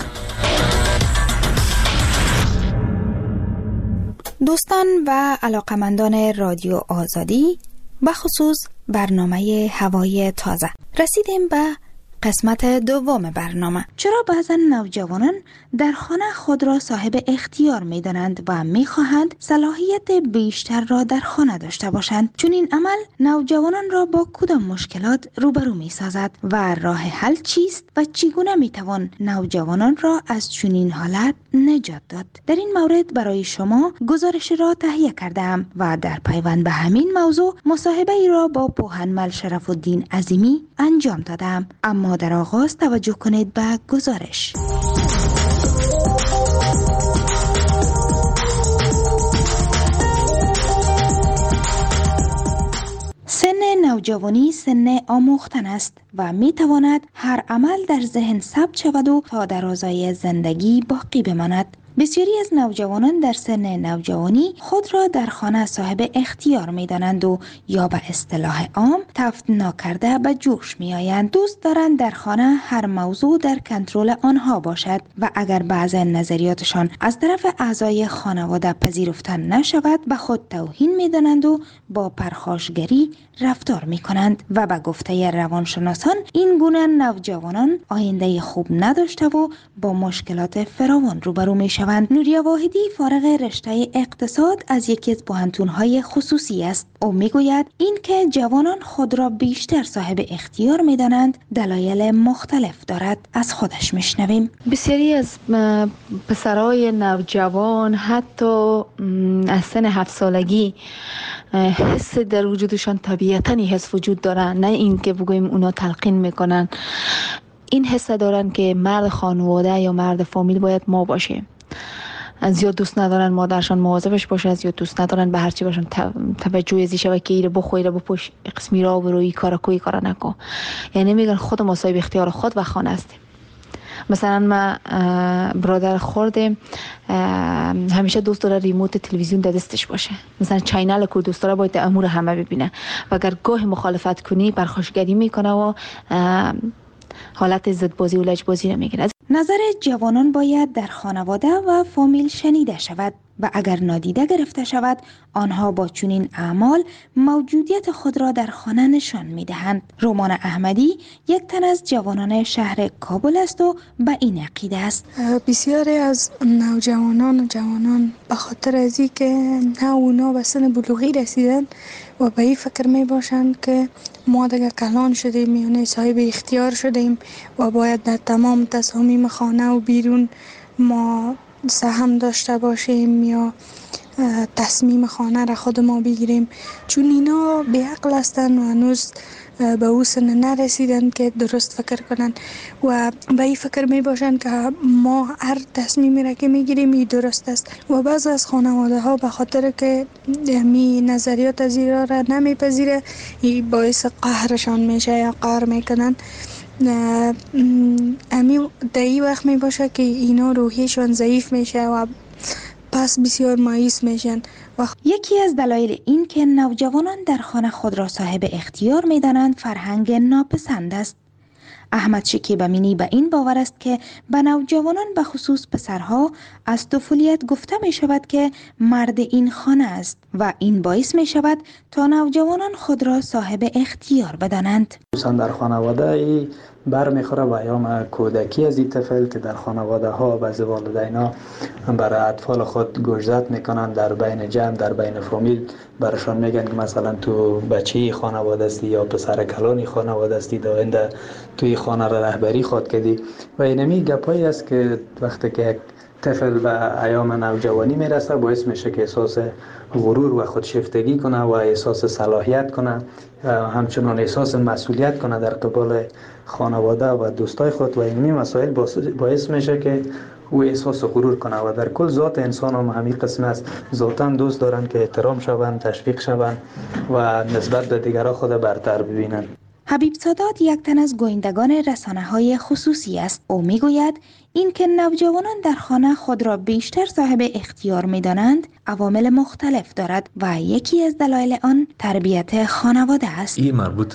دوستان و علاقمندان رادیو آزادی، بخصوص برنامه هوای تازه، رسیدیم به قسمت دوم برنامه. چرا بعضا نوجوانان در خانه خود را صاحب اختیار می دانند و می خواهند صلاحیت بیشتر را در خانه داشته باشند؟ چون این عمل نوجوانان را با کدام مشکلات روبرو می سازد و راه حل چیست و چگونه می توان نوجوانان را از چنین حالت نجات داد؟ در این مورد برای شما گزارش را تهیه کردم و در پیوند به همین موضوع مصاحبه ای را با پوهنمل شرف الدین عظیمی انجام دادم. اما در آغاز توجه کنید به گزارش. سن نوجوانی سن آموختن است و می تواند هر عمل در ذهن ثبت شود و تا درازای زندگی باقی بماند. بسیاری از نوجوانان در سن نوجوانی خود را در خانه صاحب اختیار می دانند و یا به اصطلاح عام تفت ناکرده به جوش می آیند. دوست دارند در خانه هر موضوع در کنترل آنها باشد و اگر بعض نظریاتشان از طرف اعضای خانواده پذیرفته نشود به خود توهین می دانند و با پرخاشگری رفتار می کنند و به گفته روانشناسان این گونه نوجوانان آینده خوب نداشته و با مشکلات فراوان روبرو می شوند. نوریا واحدی فارغ رشته اقتصاد از یکی از پوهنتون‌های خصوصی است. او میگوید این که جوانان خود را بیشتر صاحب اختیار می‌دانند دلایل مختلف دارد. از خودش میشنویم. بسیاری از پسرای نوجوان حتی از سن هفت سالگی حس در وجودشان طبیعتاً حس وجود دارن، نه این که بگوییم اونا تلقین میکنن. این حس دارن که مرد خانواده یا مرد فامیل باید ما باشه. از یا دوست ندارن مادرشان مواظبش باشه، از یا دوست ندارن به هر چی باشن توجه ازی شوه که ایره بخوی رو بپوش، قسمی را بروی کارا کوی کارا نکن. یعنی میگن خود ما صاحب اختیار خود و خانه هستیم. مثلا ما برادر خورده همیشه دوست داره ریموت تلویزیون در دستش باشه، مثلا چینل کو دوست داره باید امور همه ببینه و اگر گاه مخالفت کنی پرخاشگری میکنه و حالت ضد بازی و لج بازی رو میگیره. نظر جوانان باید در خانواده و فامیل شنیده شود و اگر نادیده گرفته شود آنها با چنین اعمال موجودیت خود را در خانه نشان می‌دهند. رومان احمدی یک تن از جوانان شهر کابل است و به این عقیده است. بسیاری از نوجوانان و جوانان به خاطر از اینکه نه اونا به سن بلوغی رسیدن و به این فکر می باشند که ما دیگه کلان شدیم، یعنی صاحب اختیار شدیم و باید در تمام تصامیم خانه و بیرون ما سهم داشته باشیم یا تصمیم خانه را خود ما بگیریم، چون اینا بی عقل هستن و هنوز به او سن نرسیدن که درست فکر کنن و به این فکر می باشن که ما هر تصمیمی را که می گیریم این درست است و بعض از خانواده ها به خاطر که می نظریات از اینا را نمی پذیره این باعث قهرشان میشه یا قهر میکنن. امی در این وقت می باشه که اینا روحیشان ضعیف میشه و پس بسیار مایوس میشن. یکی از دلایل این که نوجوانان در خانه خود را صاحب اختیار میدانند فرهنگ ناپسند است. احمد شکیب امینی به این باور است که به نوجوانان به خصوص پسرها از طفولیت گفته می شود که مرد این خانه است و این باعث می شود تا نوجوانان خود را صاحب اختیار بدانند. مثلا در خانواده برمیخوره و ایام کودکی از این طفل که در خانواده ها بعضی والدینا برای اطفال خود گوشزد میکنن، در بین جمع در بین فامیل برشان میگن که مثلا تو بچه خانواده هستی یا پسر کلانی خانواده هستی، داینده توی خانه را رهبری خود کردی و اینمی گپایی است که وقتی که یک طفل به ایام نوجوانی میرسه باعث میشه که احساس غرور و خودشیفتگی کنه و احساس صلاحیت کنه، همچنان احساس مسئولیت کنه در قبال خانواده و دوستای خود و اینمی مسائل باعث میشه که او احساس غرور کنه و در کل ذات انسان هم همین قسم است. ذاتاً دوست دارن که احترام شوند، تشویق شوند و نسبت به دیگران خود برتر ببینند. حبیب سادات یک تن از گویندگان رسانه‌های خصوصی است. او میگوید این که نوجوانان در خانه خود را بیشتر صاحب اختیار می‌دانند عوامل مختلف دارد و یکی از دلایل آن تربیت خانواده است. این مربوط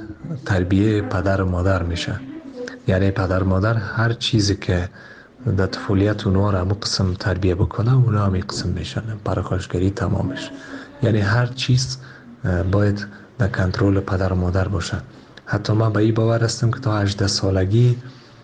تربیه پدر و مادر میشه. یعنی پدر و مادر هر چیزی که در طفولیت اونها را همون قسم تربیه بکنه اونا همین قسم میشن، پرخاشگری تمامش. یعنی هر چیز باید در کنترل پدر و مادر باشه. حتی من به این باور هستم که تا هجده سالگی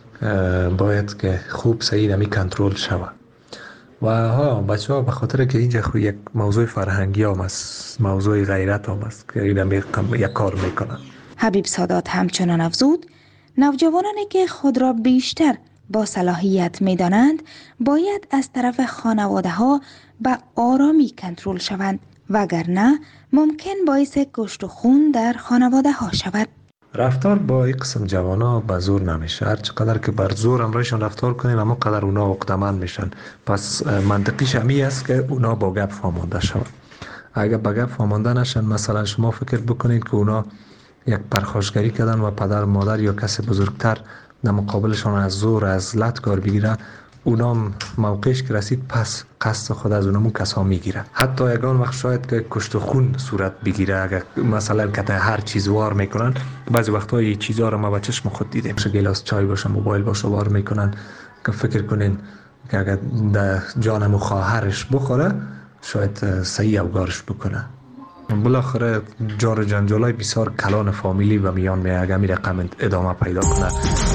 باید که خوب صحیح نمی کنترل شود و ها بچه ها به خاطر که اینجا خود یک موضوع فرهنگی هم است، موضوع غیرت هم است که این یک کار میکنن. حبیب سادات همچنان افزود نوجوانانی که خود را بیشتر با صلاحیت میدانند باید از طرف خانواده ها به آرامی کنترل شوند وگرنه ممکن باعث کشت و خون در خانواده ها شود. رفتار با این قسم جوانا به زور نمیشه. هر چقدر که بر زور امرایشان رفتار کنیم اما قدر اونا عقده‌مند میشن. پس منطقیش همی است که اونا با گپ فهمانده شوند. اگر با گپ فهمانده نشن، مثلا شما فکر بکنید که اونا یک پرخاشگری کردن و پدر مادر یا کسی بزرگتر در مقابلشان از زور از لط کار بگیره، اونا موقعش که رسید پس قصد خود از اونمون کسا میگیره. حتی یگان وقت شاید که کشت و خون صورت بگیره اگر مثلا که هر چیز وار میکنن. بعضی وقتا این چیزها رو ما با چشم خود دیدیم، گلاس چای باشه موبایل باشه وار میکنن که فکر کنین که اگر در جانم و خواهرش بخوره شاید صحیح اوگارش بکنه. بالاخره جار جنجالای بسیار کلان فامیلی و میان می اگر می رقم ادامه پیدا کنه.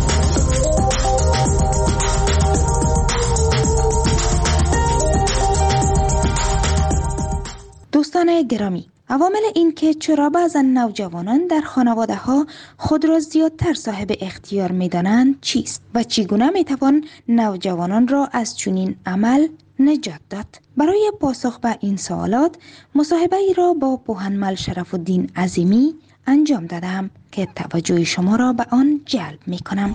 دوستان گرامی، عوامل این که چرا بعضا نوجوانان در خانواده ها خود را زیادتر صاحب اختیار می دانند چیست و چگونه می توان نوجوانان را از چنین عمل نجات داد؟ برای پاسخ به این سوالات مصاحبه ای را با پوهنمل شرف الدین عظیمی انجام دادم که توجه شما را به آن جلب می کنم.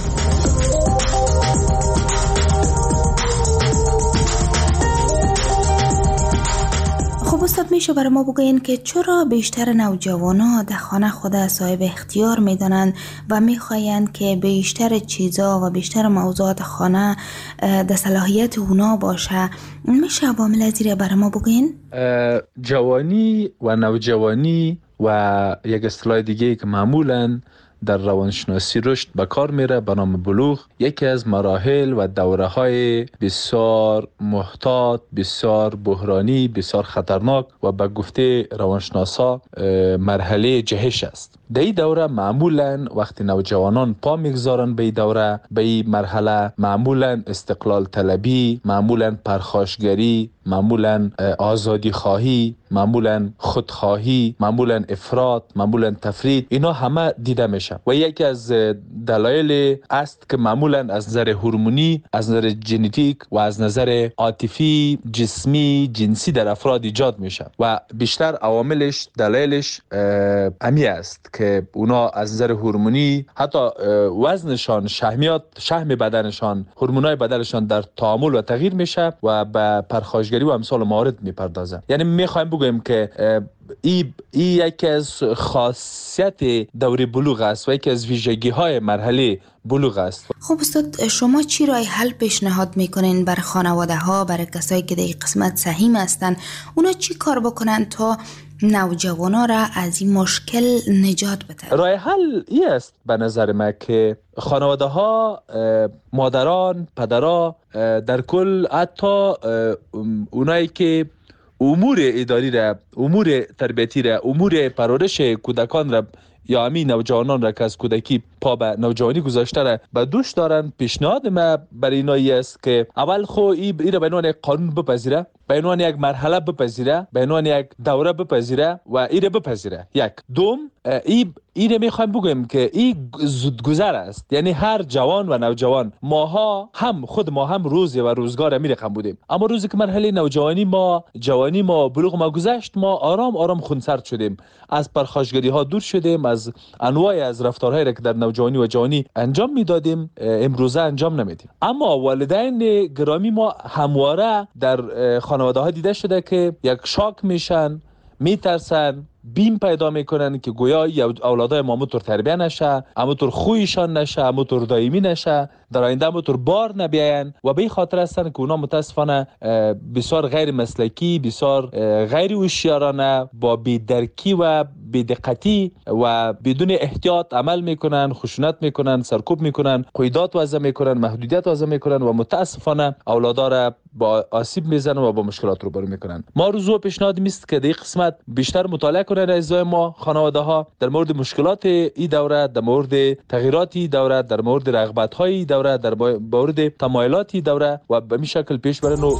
خب استاد میشه برای ما بگوین که چرا بیشتر نوجوانا در خانه خود صاحب اختیار میدانند و میخواین که بیشتر چیزا و بیشتر موضوعات خانه در صلاحیت اونا باشه؟ میشه عوامل از این برای ما بگوین؟ جوانی و نوجوانی و یک اصطلاح دیگه که معمولاً در روانشناسی رشد به کار میره به نام بلوغ. یکی از مراحل و دوره های بسیار محتاط، بسیار بحرانی، بسیار خطرناک و به گفته روانشناسا مرحله جهش است. در این دوره معمولا وقتی نوجوانان پا میگذارن به این دوره، به این مرحله، معمولا استقلال طلبی، معمولا پرخاشگری، معمولا آزادی خواهی، معمولا خودخواهی، معمولا افراط، معمولا تفرید، اینا همه دیده میشه و یکی از دلایل است که معمولا از نظر هورمونی، از نظر ژنتیک و از نظر عاطفی، جسمی، جنسی در افراد ایجاد میشه و بیشتر عواملش، دلایلش امی است که اونا از نظر هورمونی حتی وزنشان، شحمیات، شحم بدنشان، هورمونای بدنشان در تعامل و تغییر میشه و به پرخاشگری و امثال موارد میپردازه. یعنی میخوایم بگویم که این ای یکی از خاصیت دوره بلوغ است و یکی از ویژگی های مرحله بلوغ است. خب استاد، شما چی راه حل پیشنهاد میکنین بر خانواده ها، برای کسایی که در این قسمت سهیم هستن، اونا چی کار بکنن تا نوجوانا را از این مشکل نجات بده؟ راه حل این است به نظر من که خانواده ها، مادران، پدرها، در کل حتی اونایی که امور اداری را، امور تربیتی را، امور پرورش کودکان را یا همین نوجوانان را که از کودکی پا به نوجوانی گذاشته را به دوش دارن، پیشنهاد ما برای اینایی است که اول خو این را به عنوان یک قانون بپذیره، به عنوان یک مرحله بپذیره، به عنوان یک دوره بپذیره و این را بپذیره. یک دوم، این این میخوایم بگویم که این زودگذر است. یعنی هر جوان و نوجوان، ماها هم خود ما هم روزی و روزگار می رقم بودیم، اما روزی که مرحله نوجوانی ما، جوانی ما، بلوغ ما گذشت، ما آرام آرام خونسرد شدیم، از پرخاشگری ها دور شدیم، از انواع از رفتارهایی را که در نوجوانی و جوانی انجام میدادیم امروزه انجام نمیدیم. اما والدین گرامی ما همواره در خانواده ها دیده شده که یک شاک میشن، میترسن، بیم پیدا میکنن که گویا اولادای ما همونطور تربیه نشه، همونطور خویشان نشه، همونطور دائمی نشه، در آینده همونطور بار نبیاین و به این خاطر هستن که اونا متاسفانه بسیار غیر مسلکی، بسیار غیر هوشیارانه، با بی‌درکی و بی‌دقتی و بدون احتیاط عمل میکنن، خشونت میکنن، سرکوب میکنن، قیودات وضع میکنن، محدودیت وضع میکنن و متاسفانه اولادا را با آسیب میزنن و با مشکلات روبرو میکنن. ما روزو پیشنهاد میست که در این قسمت بیشتر مطالعه کنن اعضای ما، خانواده ها، در مورد مشکلات این دوره، در مورد تغییرات این دوره، در مورد رغبت های این دوره، در مورد تمایلات این دوره و به این شکل پیش برن. و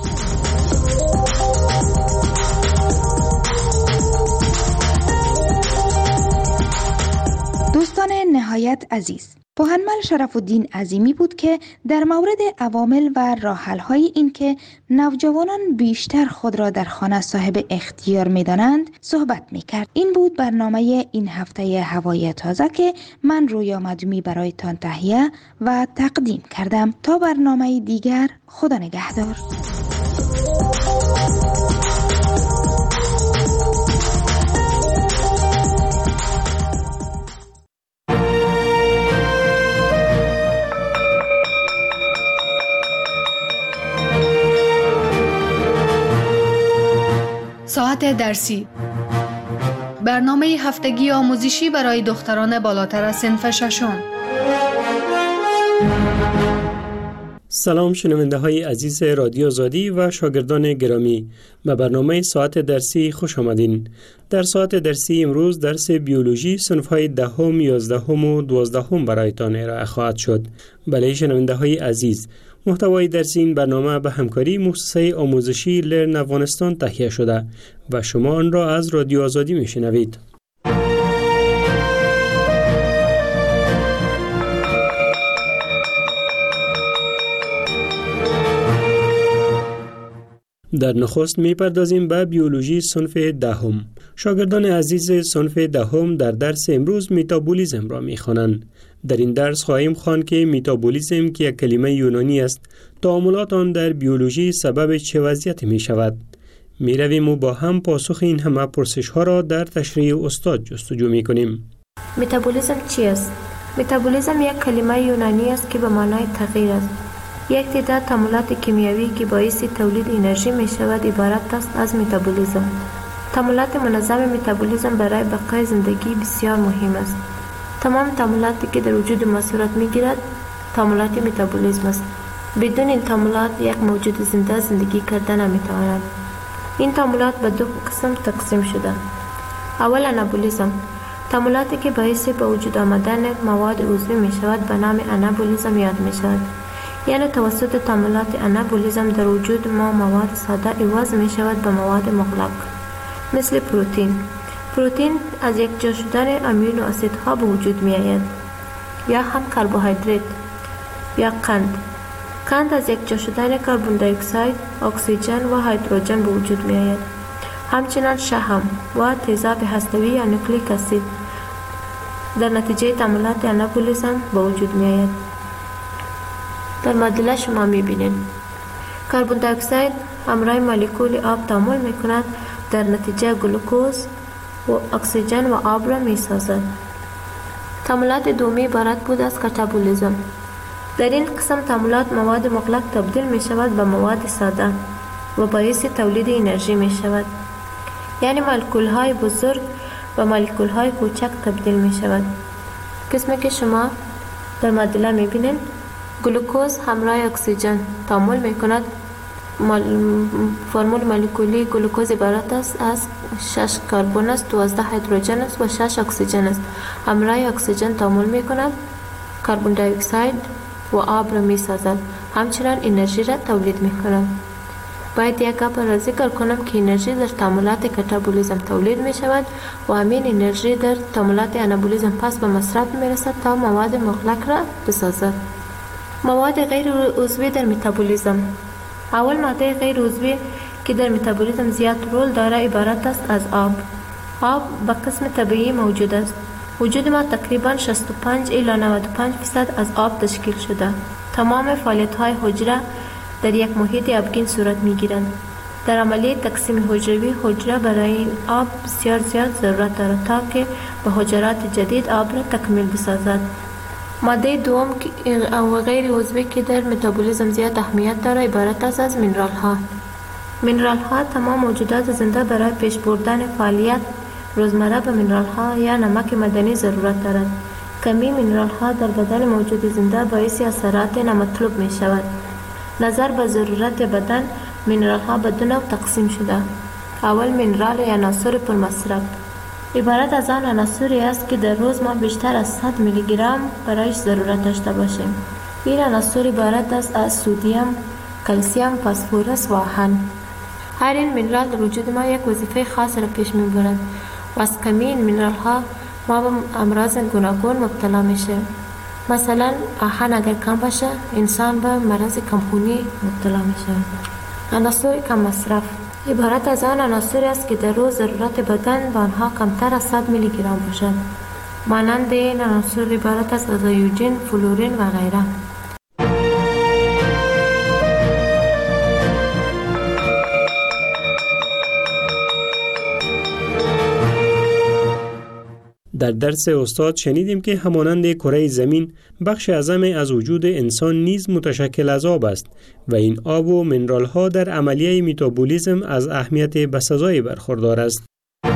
دوستان نهایت عزیز، پوهنمل شرف الدین عظیمی بود که در مورد عوامل و راه‌حل‌های این که نوجوانان بیشتر خود را در خانه صاحب اختیار می‌دانند صحبت می‌کرد. این بود برنامه این هفته هوای تازه که من رویا مدومی برایتان تهیه و تقدیم کردم. تا برنامه دیگر، خدا نگهدار. ساعت درسی، برنامه هفتگی آموزشی برای دختران بالاتر از صنف ششم. سلام شنونده های عزیز رادیو آزادی و شاگردان گرامی، به برنامه ساعت درسی خوش آمدین. در ساعت درسی امروز درس بیولوژی صنف های دهم، یازدهم و دوازدهم برایتان ارائه خواهد شد. بله شنونده های عزیز، محتوای درس این برنامه به همکاری مؤسسه آموزشی لرن افغانستان تهیه شده و شما آن را از رادیو آزادی میشنوید. در نخست میپردازیم به بیولوژی صنف دهم. شاگردان عزیز صنف دهم در درس امروز متابولیسم را میخوانند. در این درس خواهیم خواند که متابولیسم که یک کلمه یونانی است، تعاملات آن در بیولوژی سبب چه وضعیتی می شود؟ می رویم و با هم پاسخ این همه پرسش ها را در تشریح استاد جستجو می کنیم. متابولیسم چی است؟ متابولیسم یک کلمه یونانی است که به معنای تغییر است. یک تعداد تعاملات کیمیایی که باعث تولید انرژی می شود عبارت است از متابولیسم. تعاملات منظم متابولیسم برای بقای زندگی بسیار مهم است. تمام تعاملاتی که در وجود ما صورت میگیرد تعاملات متابولیسم است. بدون این تعاملات یک موجود زنده زندگی کردن نمیتواند. این تعاملات به دو قسم تقسیم شده. اول انابولیسم، تعاملاتی که باعث به وجود آمدن مواد عضوی می شود به نام انابولیسم یاد می شود. یعنی توسط تعاملات انابولیسم در وجود ما مواد ساده عوض می شود به مواد مغلق، مثل پروتئین. پروتئین از یک جا شدن امینو اسیدها به وجود می آید، یا هم کربوهیدرات یا قند. قند از یک جا شدن کربن دی اکساید، اکسیژن و هیدروژن به وجود می آید. همچنین شحم و تیزاب هسته‌ای یا نوکلیک اسید در نتیجه تعاملات انابولیسم به وجود می آید. در معادله شما می بینید کربن دی اکساید همراه مولکول آب تعامل می کند، در نتیجه گلوکوز و اکسیژن و آب را می سازد. تعاملات دومی عبارت بود از کاتابولیسم. در این قسم تعاملات مواد مغلق تبدیل می شود به مواد ساده و باعث تولید انرژی می شود. یعنی مولکول های بزرگ و مولکول های کوچک تبدیل می شود. قسمی که شما در معادله می بینید گلوکوز همراه اکسیژن تعامل می کند. فرمول مولکولی گلوکوز عبارت است از شش کربن است، دوازده هیدروژن است و شش اکسیژن است. همراه اکسیژن تعامل می کند، کربن دی اکساید و آب را می سازد. همچنین انرژی را تولید می کند. باید یک گپ را ذکر کنم که انرژی در تعاملات کاتابولیسم تولید می شود و همین انرژی در تعاملات انابولیسم پس به مصرف می رسد تا مواد مغلق را بسازد. مواد غیر عضوی در متابولیسم. اول ماده غیر عضوی که در متابولیسم زیاد رول داره عبارت است از آب. آب به قسم طبیعی موجود است. وجود ما تقریبا شصت و پنج الی نود و پنج درصد از آب تشکیل شده. تمام فعالیت های حجره در یک محیط آبگین صورت می گیرند. در عملیه تقسیم حجروی حجره برای این آب بسیار زیاد ضرورت دارد تا که به حجرات جدید آب را تکمیل بسازد. ماده دوم و غیر عضوی که در متابولیسم زیاد اهمیت دارد عبارت است از مینرال ها. مینرال ها تمام موجودات زنده برای پیش بردن فعالیت روزمره به مینرال ها یا نمک معدنی ضرورت دارد. کمی مینرال ها در بدن موجود زنده باعث اثرات نامطلوب می شود. نظر به ضرورت بدن مینرال ها به دو نوع تقسیم شده. اول مینرال یا عناصر پر مصرف عبارت از آن عناصری است که در روز ما بیشتر از صد میلی گرم برایش ضرورت داشته باشیم. این عناصر عبارت است از سدیم، کلسیم، فسفرس و آهن. هر این مینرال در وجود ما یک وظیفه خاص را پیش میبرد و از کمی این مینرال ها ما به امراض گوناگون مبتلا میشه. مثلا آهن اگر کم باشه انسان به مرض کمخونی مبتلا میشه. عناصر کم مصرف عبارت از آن عناصری است که در روز ضرورت بدن به آنها کمتر از صد میلی گرم باشد. مانند این عناصر عبارت است از آیوژن، فلورین و غیره. در درس استاد شنیدیم که همانند کره زمین بخش اعظم از وجود انسان نیز متشکل از آب است و این آب و منرال ها در عملیه متابولیسم از اهمیت بسزایی برخوردار است.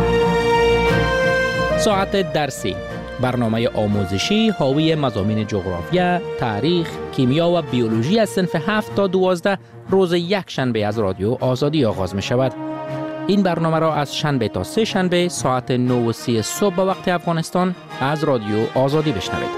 ساعت درسی برنامه آموزشی حاوی مضامین جغرافیا، تاریخ، کیمیا و بیولوژی از صنف هفت تا دوازده روز یک شنبه از رادیو آزادی آغاز می شود. این برنامه را از شنبه تا سه شنبه ساعت نه و سی صبح به وقت افغانستان از رادیو آزادی بشنوید.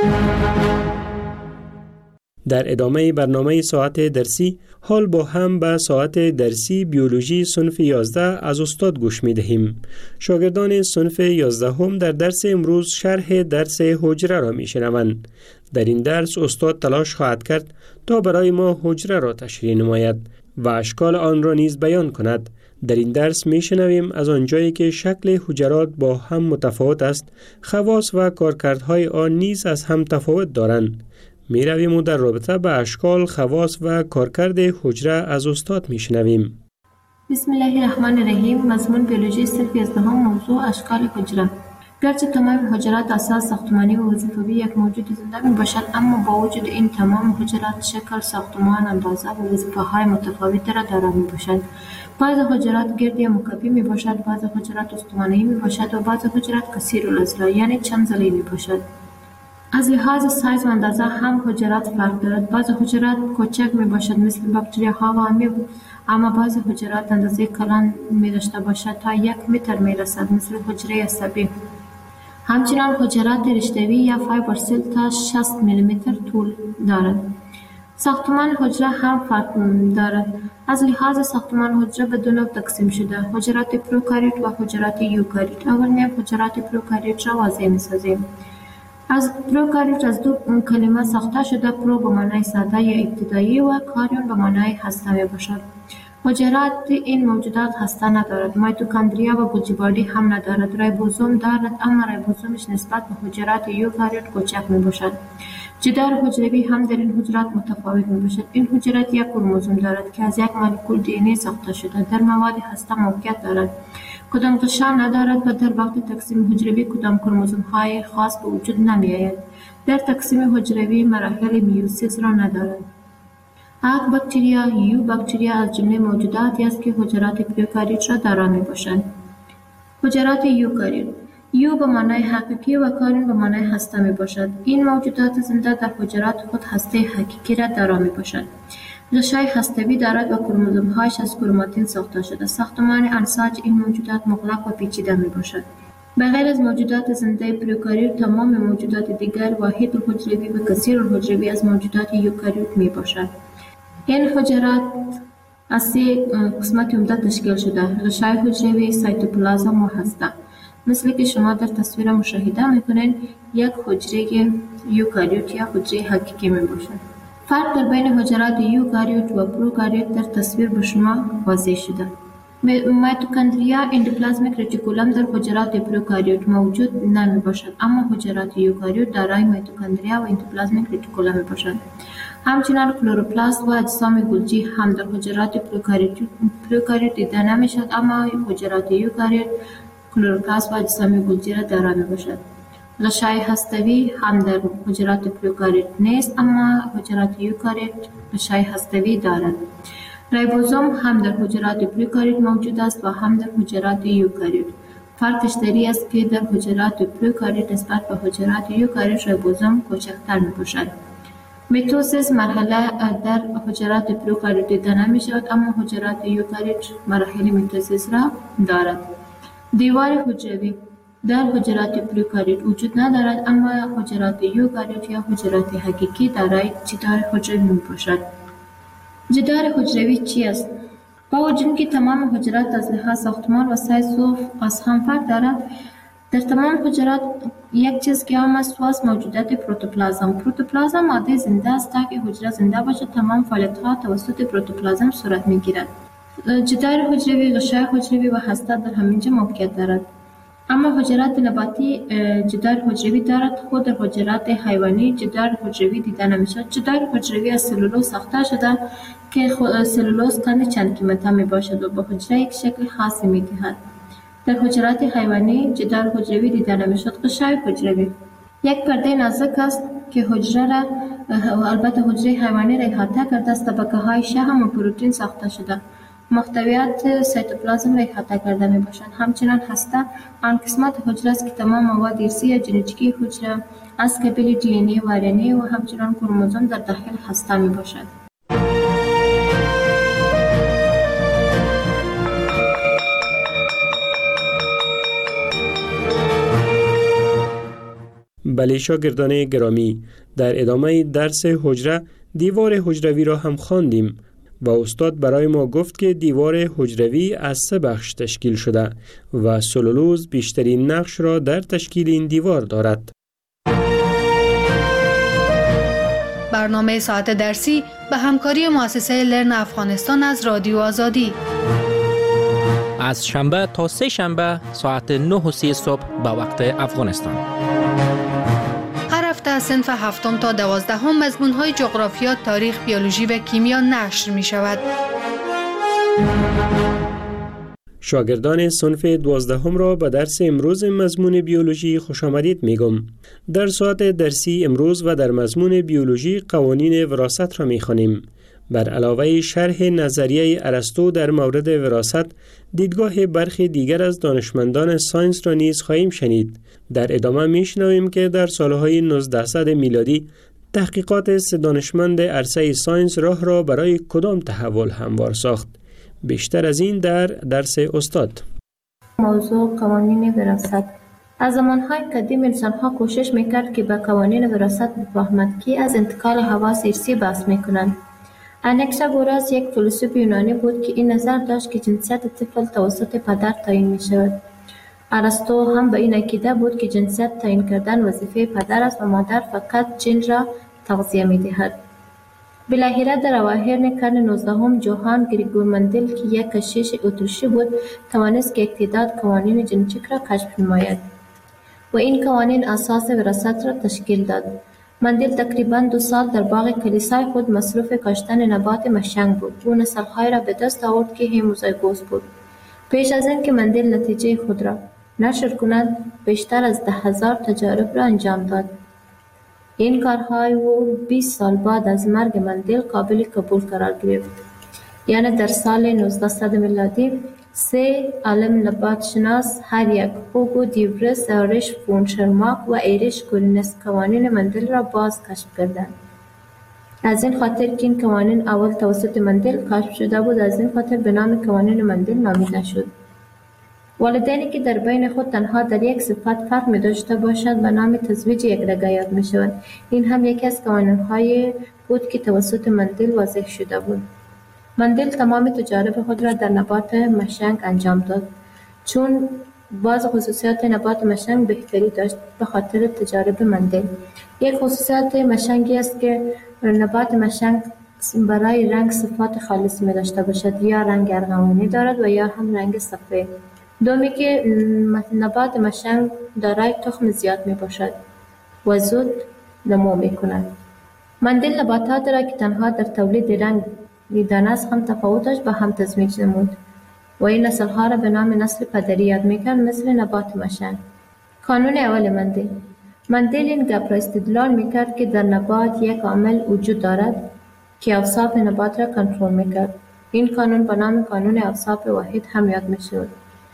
در ادامه برنامه ساعت درسی حال با هم به ساعت درسی بیولوژی صنف یازده از استاد گوش می دهیم. شاگردان صنف یازده هم در درس امروز شرح درس حجره را می شنوند. در این درس استاد تلاش خواهد کرد تا برای ما حجره را تشریح نماید و اشکال آن را نیز بیان کند. در این درس می شنویم از آنجایی که شکل حجرات با هم متفاوت است، خواص و کارکردهای آن نیز از هم تفاوت دارند. می رویم و در رابطه به اشکال، خواص و کارکرد حجره از استاد می شنویم. بسم الله الرحمن الرحیم. مضمون بیولوژی صنف یازده هم، موضوع اشکال حجره. گرچه تمام حجرات اساس ساختمانی و وظیفوی یک موجود زنده می باشد، اما با وجود این تمام حجرات شکل، ساختمان، اندازه و وظیفه های متفاوتی را دارا می باشند. بعض حجرات گرد یا مکعبی می باشد، بعض حجرات استوانه‌ای می باشد و بعض حجرات کثیر الاضلاع یعنی چند ضلعی می باشد. از لحاظ سایز و اندازه هم حجرات فرق دارد. بعض حجرات کوچک می باشد مثل باکتریا ها و امیب، اما بعض حجرات اندازه کلان می داشته باشد تا یک متر می رسد مثل حجره عصبی. همچنین حجرات رشته‌ای یا فایبر سل تا شصت میلیمتر طول دارد. ساختمان حجره هم فرق دارد. از لحاظ ساختمان حجره به دو نوع تقسیم شده: حجرات پروکاریوت و حجرات یوکاریوت. اول میایم حجرات پروکاریوت را واضح می‌سازیم. از پروکاریوت از دو کلمه ساخته شده: پرو به معنای ساده یا ابتدایی و کاریون به معنای هسته می باشد. حجرات این موجودات هسته ندارد. میتوکندریا و گوجی باڈی هم ندارد. ریبوزوم دارد، اما ریبوزومش نسبت به حجرات یوکاریوت کوچک می باشد. جدار حجروی هم در این حجرات متفاوت می باشد. این حجرات یک کروموزوم دارد که از یک مولکول دی ان ای ساخته شده. در مواد هسته موقعیت دارد. کدام غشا ندارد و در وقت تقسیم حجروی کدام کروموزوم های خاص به وجود نمی آید. در تقسیم حجروی مراحل میوسیس را ندارد. اگ باکتریا یو باکتریا از جمله موجوداتی است که حجرات پروکاریوت را دارا می باشند. حجرات یوکاریوت: یو به معنای حقیقی و کاریون به معنای هسته می باشد. این موجودات زنده در حجرات خود هسته حقیقی را دارا می باشد. غشای هسته‌ای دارد و کروموزوم هایش از کروماتین ساخته شده. ساختمان انساج این موجودات مغلق و پیچیده می باشد. بغیر از موجودات زنده پروکاریوت، تمام موجودات دیگر واحد الحجروی و کثیر الحجروی از موجودات یوکاریوت می باشد. این حجرات از سه قسمت عمده تشکیل شده: غشای حجروی، سایتوپلازم و هسته. مثل که شما در تصویر مشاهده میکنین، یک حجره یوکاریوت یا حجره حقیقی می باشد. فرق در بین حجرات یوکاریوت و پروکاریوت در تصویر به شما واضح شده. میتوکندریا اندوپلازمیک رتیکولم در حجرات پروکاریوت موجود نمی باشد، اما حجرات یوکاریوت دارای میتوکندریا و اندوپلازمیک رتیکولم می باشد. همچنین کلروپلاست و اجسام گلجی هم در حجرات پروکاریوت دیده نمی شد، اما حجرات یوکاریوت کلروپلاست و اجسام گلجی را دارا می باشد. غشای هسته‌ای هم در حجرات پروکاریوت نیست، اما حجرات یوکاریوت غشای هسته‌ای دارد. ریبوزوم هم در حجرات پروکاریوت موجود است و هم در حجرات یوکاریوت. فرقش در این است که در حجرات پروکاریوت نسبت به حجرات یوکاریوت ریبوزوم کوچکتر می باشد. میتوسیس مرحله در حجرات پروکاریوت دیده نمی شود، اما حجرات یوکاریوت مراحل میتوسیس را دارد. دیوار حجروی در حجرات پروکاریوت وجود ندارد، اما حجرات یوکاریوت یا حجرات حقیقی دارای جدار حجروی می باشد. جدار حجروی چی است؟ با وجود که تمام حجرات از لحاظ ساختمان و سایز و از هم فرق دارد، در تمام حجرات یک چیز که هم است واس موجودات پروتوپلازم. پروتوپلازم ماده زنده است. تا که حجره زنده باشد تمام فعالیت ها توسط پروتوپلازم صورت می گیرد. جدار حجروی، غشای حجروی و هسته در همینجا موقعیت دارد. اما حجرات نباتی جدار حجروی دارد. خود در حجرات حیوانی جدار حجروی دیده نمیشد. جدار حجروی از سلولوز ساخته شده که سلولوز قند چند قیمته می باشد و به حجره یک شکل خاصی می دهد. در حجرات حیوانی جدار حجروی دیده نمیشد. غشای حجروی یک پرده نازک است که حجره را و البته حجره حیوانی را احاطه کرده است. طبقه های شحم و پروتئین ساخته شده. محتویات سایتوپلازم را احاطه کرده می باشند. همچنین هسته آن قسمت حجره است که تمام مواد ارثی یا ژنتیکی حجره از قبیل دی ان ای و ار ان ای و همچنین کروموزوم در داخل هسته می باشد. بله شاگردان گرامی، در ادامه درس حجره دیوار حجروی را هم خواندیم و استاد برای ما گفت که دیوار حجروی از سه بخش تشکیل شده و سلولوز بیشترین نقش را در تشکیل این دیوار دارد. برنامه ساعت درسی به همکاری مؤسسه لرن افغانستان از رادیو آزادی از شنبه تا سه شنبه ساعت نه و سی صبح به وقت افغانستان. هر هفته از صنف هفتم تا دوازدهم مضمون‌های جغرافیا، تاریخ، بیولوژی و کیمیا نشر می شود. شاگردان صنف دوازدهم را به درس امروز مضمون بیولوژی خوش آمدید میگم. در ساعت درسی امروز و در مضمون بیولوژی قوانین وراثت را میخوانیم. بر علاوه شرح نظریه ارسطو در مورد وراثت، دیدگاه برخی دیگر از دانشمندان ساینس را نیز خواهیم شنید. در ادامه میشنویم که در سالهای نوزدهصد میلادی تحقیقات سه دانشمند عرصه ساینس راه را برای کدام تحول هموار ساخت. بیشتر از این در درس استاد. موضوع قوانین وراثت. از زمانهای قدیم انسانها کوشش میکرد که به قوانین وراثت بفهمند که از انتقال حواس ارثی بحث میکنند. انکساگوراس یک فیلسوف یونانی بود که این نظر داشت که جنسیت طفل توسط پدر تعیین میشود. ارسطو هم به این عقیده بود که جنسیت تعیین کردن وظیفه پدر است و مادر فقط جن را تغذیه میدهد. بالاخره در اواخر قرن نوزدهم جوهان گریگور مندل که یک کشیش اتریشی بود توانست که یک تعداد قوانین ژنتیک را کشف نماید و این قوانین اساس وراثت را تشکیل داد. مندل تقریباً دو سال در باغ کلیسای خود مصروف کاشتن نبات مشنگ بود. او نسل‌های را به دست آورد که هموزایگوس بود. پیش از این که مندل نتیجه خود را نشر کند بیشتر از ده هزار تجارب را انجام داد. این کارهای او بیست سال بعد از مرگ مندل قابل قبول قرار گرفت. یعنی در سال نوزدهصد میلادی سه عالم نبات شناس هر یک هوگو دیورس، آریش فون شرماک و ایریش کورینس قوانین مندل را باز کشف کردند. از این خاطر که این قوانین اول توسط مندل کشف شده بود، از این خاطر به نام قوانین مندل نامیده شد. والدینی که در بین خود تنها در یک صفت فرق می داشته باشد به نام تزویج یکدیگر یاد می شوند. این هم یکی از قوانین‌های بود که توسط مندل واضح شده بود. مندل تمام تجارب خود را در نبات مشنگ انجام داد. چون بعض خصوصیات نبات مشنگ بهتری داشت به خاطر تجارب مندل. یک خصوصیت مشنگی است که نبات مشنگ برای رنگ صفات خالص می داشته باشد، یا رنگ ارغوانی دارد و یا هم رنگ سفید. دومی که نبات مشنگ دارای تخم زیاد می باشد و زود نمو می کند. مندل نباتات را که تنها در تولید رنگ دیدن است هم تفاوتش به هم تزمیج نمود و این نسل‌ها را به نام نسل پدری یاد می‌کرد، مثل نبات مشنگ. قانون اول مندل. مندل این گپ را استدلال می‌کرد که در نبات یک عامل وجود دارد که اوصاف نبات را کنترل می‌کرد. این قانون به نام قانون اوصاف واحد هم یاد می‌شود.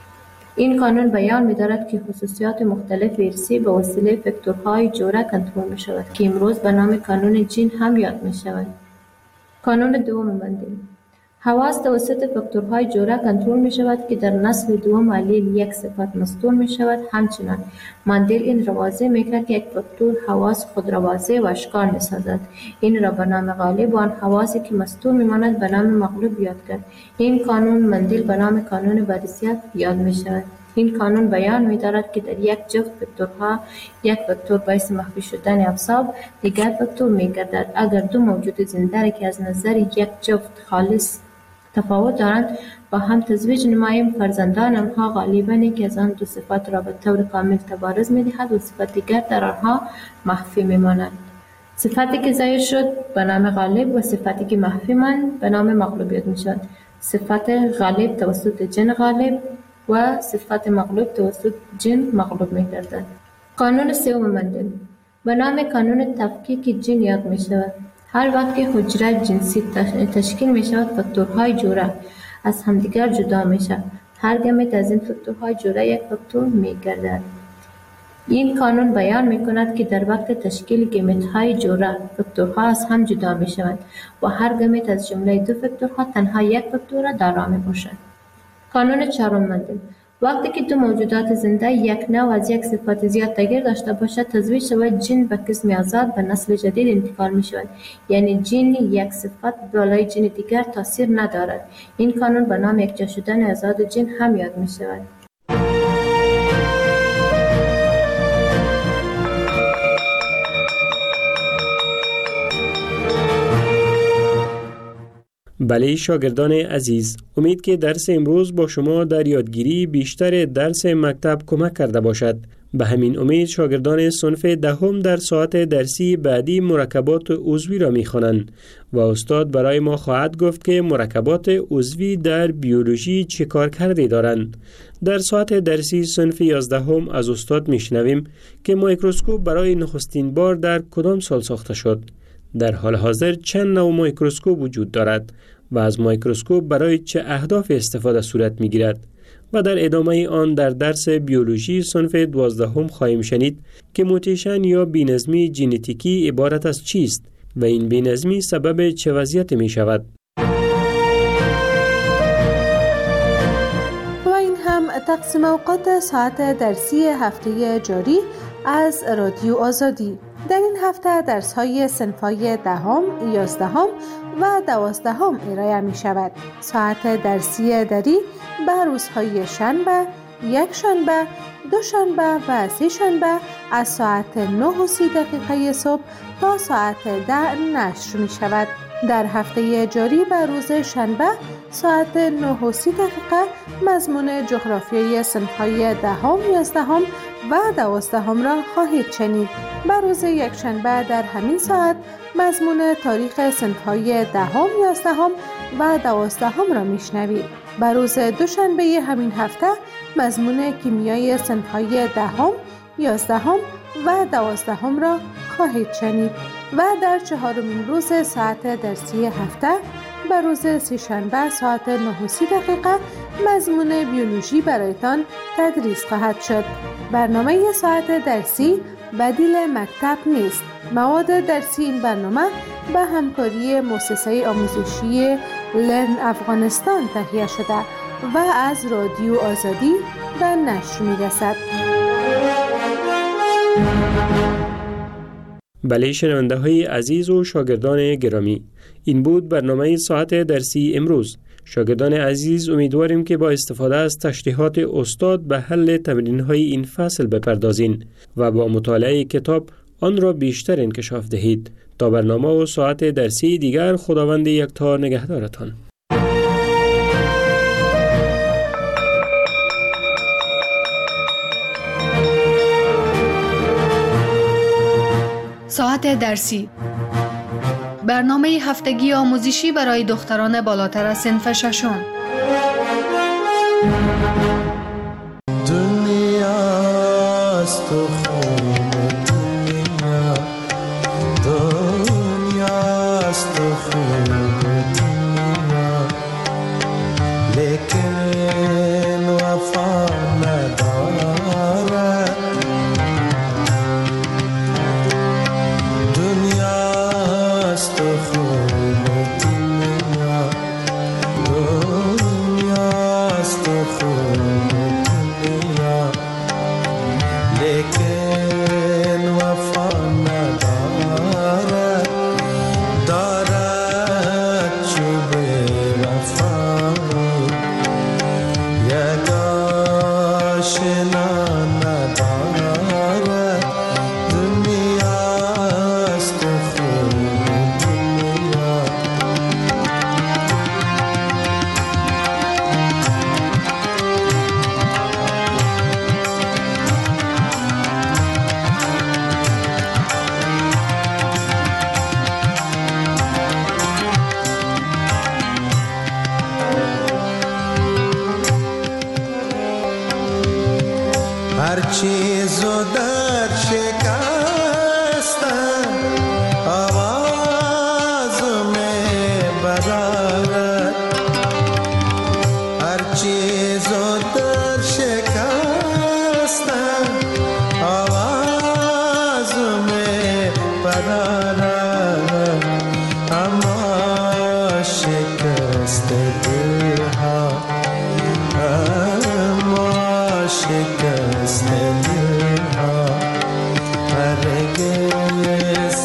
این قانون بیان می‌دارد که خصوصیات مختلف ارثی به وسیله فاکتورهای جوره کنترل می‌شود که امروز به نام قانون جین هم یاد می‌شود. قانون دوم مندل. حواس توسط فاکتورهای جوره کنترل می شود که در نسل دوم علیل یک صفت مستور می شود. همچنان مندل این را واضح می کرد که یک فاکتور حواس خود را واضح و اشکار می سازد. این را به نام غالب و آن حواسی که مستور می ماند به نام مغلوب یاد کرد. این قانون مندل به نام قانون بارزیت یاد می شود. این قانون بیان می دارد که در یک جفت فاکتورها یک فاکتور باعث مخفی شدن اوصاف دیگر فاکتور می گردد. اگر دو موجود زنده که از نظر یک جفت خالص تفاوت دارند با هم تزویج نماییم، فرزندان آنها غالباً که از آن دو صفات را به طور کامل تبارز می دهد و صفت دیگر در آنها مخفی می ماند. صفتی که ظاهر شد به نام غالب و صفتی که مخفی ماند به نام مغلوب می شود. صفت غالب توسط جن غالب و صفت مغلوب توسط جن مغلوب می گردد. قانون سوم مندل به نام قانون تفکیک جن یاد می شود. هر وقت که حجره جنسی تشکیل می شود، فاکتورهای جوره از همدیگر جدا می شود. هر گمت از این فاکتورهای جوره یک فاکتور می گردد. این قانون بیان می کند که در وقت تشکیل گمت‌های جوره فاکتورها از هم جدا می شوند و هر گمت از جمله دو فاکتورها تنها یک فاکتور را دارا می باشد. قانون چهارم مندل وقتی که دو موجودات زنده یک نوع از یک صفت زیاد تغییر داشته باشد، تزویج شود جن به قسم آزاد به نسل جدید انتقال می شود. یعنی جن یک صفت بالای جن دیگر تاثیر ندارد. این قانون به نام یکجا شدن آزاد جن هم یاد می شود. بله شاگردان عزیز، امید که درس امروز با شما در یادگیری بیشتر درس مکتب کمک کرده باشد. به همین امید شاگردان صنف دهم در ساعت درسی بعدی مرکبات عضوی را می‌خوانند و استاد برای ما خواهد گفت که مرکبات عضوی در بیولوژی چه کار کرده دارند. در ساعت درسی صنف یازدهم از استاد میشنویم که میکروسکوپ برای نخستین بار در کدام سال ساخته شد. در حال حاضر چند نوع میکروسکوپ وجود دارد و از میکروسکوپ برای چه اهداف استفاده صورت می‌گیرد و در ادامه آن در درس بیولوژی صنف دوازدهم خواهیم شنید که موتیشن یا بی‌نظمی ژنتیکی عبارت از چیست و این بی‌نظمی سبب چه وضعیت می شود. و این هم تقسیم اوقات ساعت درسی هفته جاری از رادیو آزادی. در این هفته درس های صنف‌های دهم، یازدهم و دوازدهم ارائه می شود. ساعت درسی دری به روزهای شنبه، یک شنبه، دو شنبه و سه شنبه از ساعت نه و سی دقیقه صبح تا ساعت ده نشر می شود. در هفته جاری به روز شنبه ساعت نه و سی دقیقه مضمون جغرافیای صنف‌های دهم، یازدهم و دوازدهم را خواهید شنید. به روز یک شنبه در همین ساعت مضمون تاریخ صنف‌های دهم، یازدهم و دوازدهم را میشنوید. به روز دوشنبه همین هفته مضمون کیمیای صنف‌های دهم، یازدهم و دوازدهم را خواهید شنید و در چهارمین روز ساعت درسی هفته به روز سه‌شنبه ساعت نه و سی دقیقه مضمون بیولوژی برایتان تدریس خواهد شد. برنامه ساعت درسی بدیل مکتب نیست. مواد درسی این برنامه به همکاری مؤسسه آموزشی لرن افغانستان تهیه شده و از رادیو آزادی به نشر می‌رسد. بله شنونده های عزیز و شاگردان گرامی، این بود برنامه ساعت درسی امروز. شاگردان عزیز امیدواریم که با استفاده از تشریحات استاد به حل تمرین های این فصل بپردازین و با مطالعه کتاب آن را بیشتر انکشاف دهید. تا برنامه و ساعت درسی دیگر، خداوند یکتا نگهدارتان. ساعت درسی، برنامه هفتگی آموزشی برای دختران بالاتر از صنف ششم. دنیاست و خون دنیا، دنیاست و خون دنیا، لیکن وفا ندارد. دنیاست و خون دنیا، دنیاست و خون دنیا، لیکن وفا ندارد. دارد چوب وفایی یک آشنا ندارد. دنیاست و خون دنیا. هر چیز و در شکستن آواز می برارد. هر چیز و در شکستن آواز می برارد. اما شکست دلها، اما شکست دلها هرگز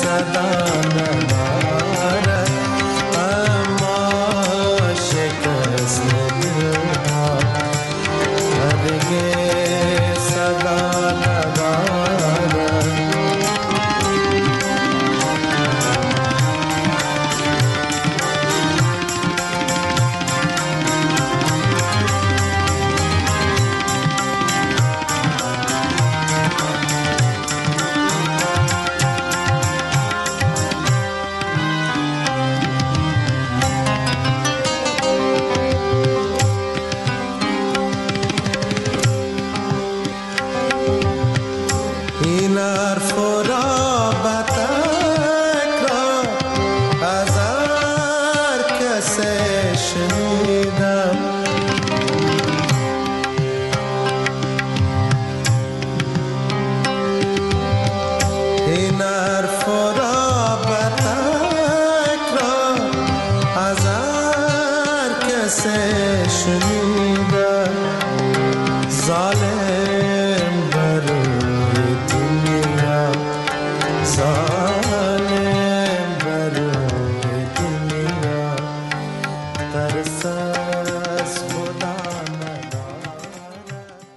ظالم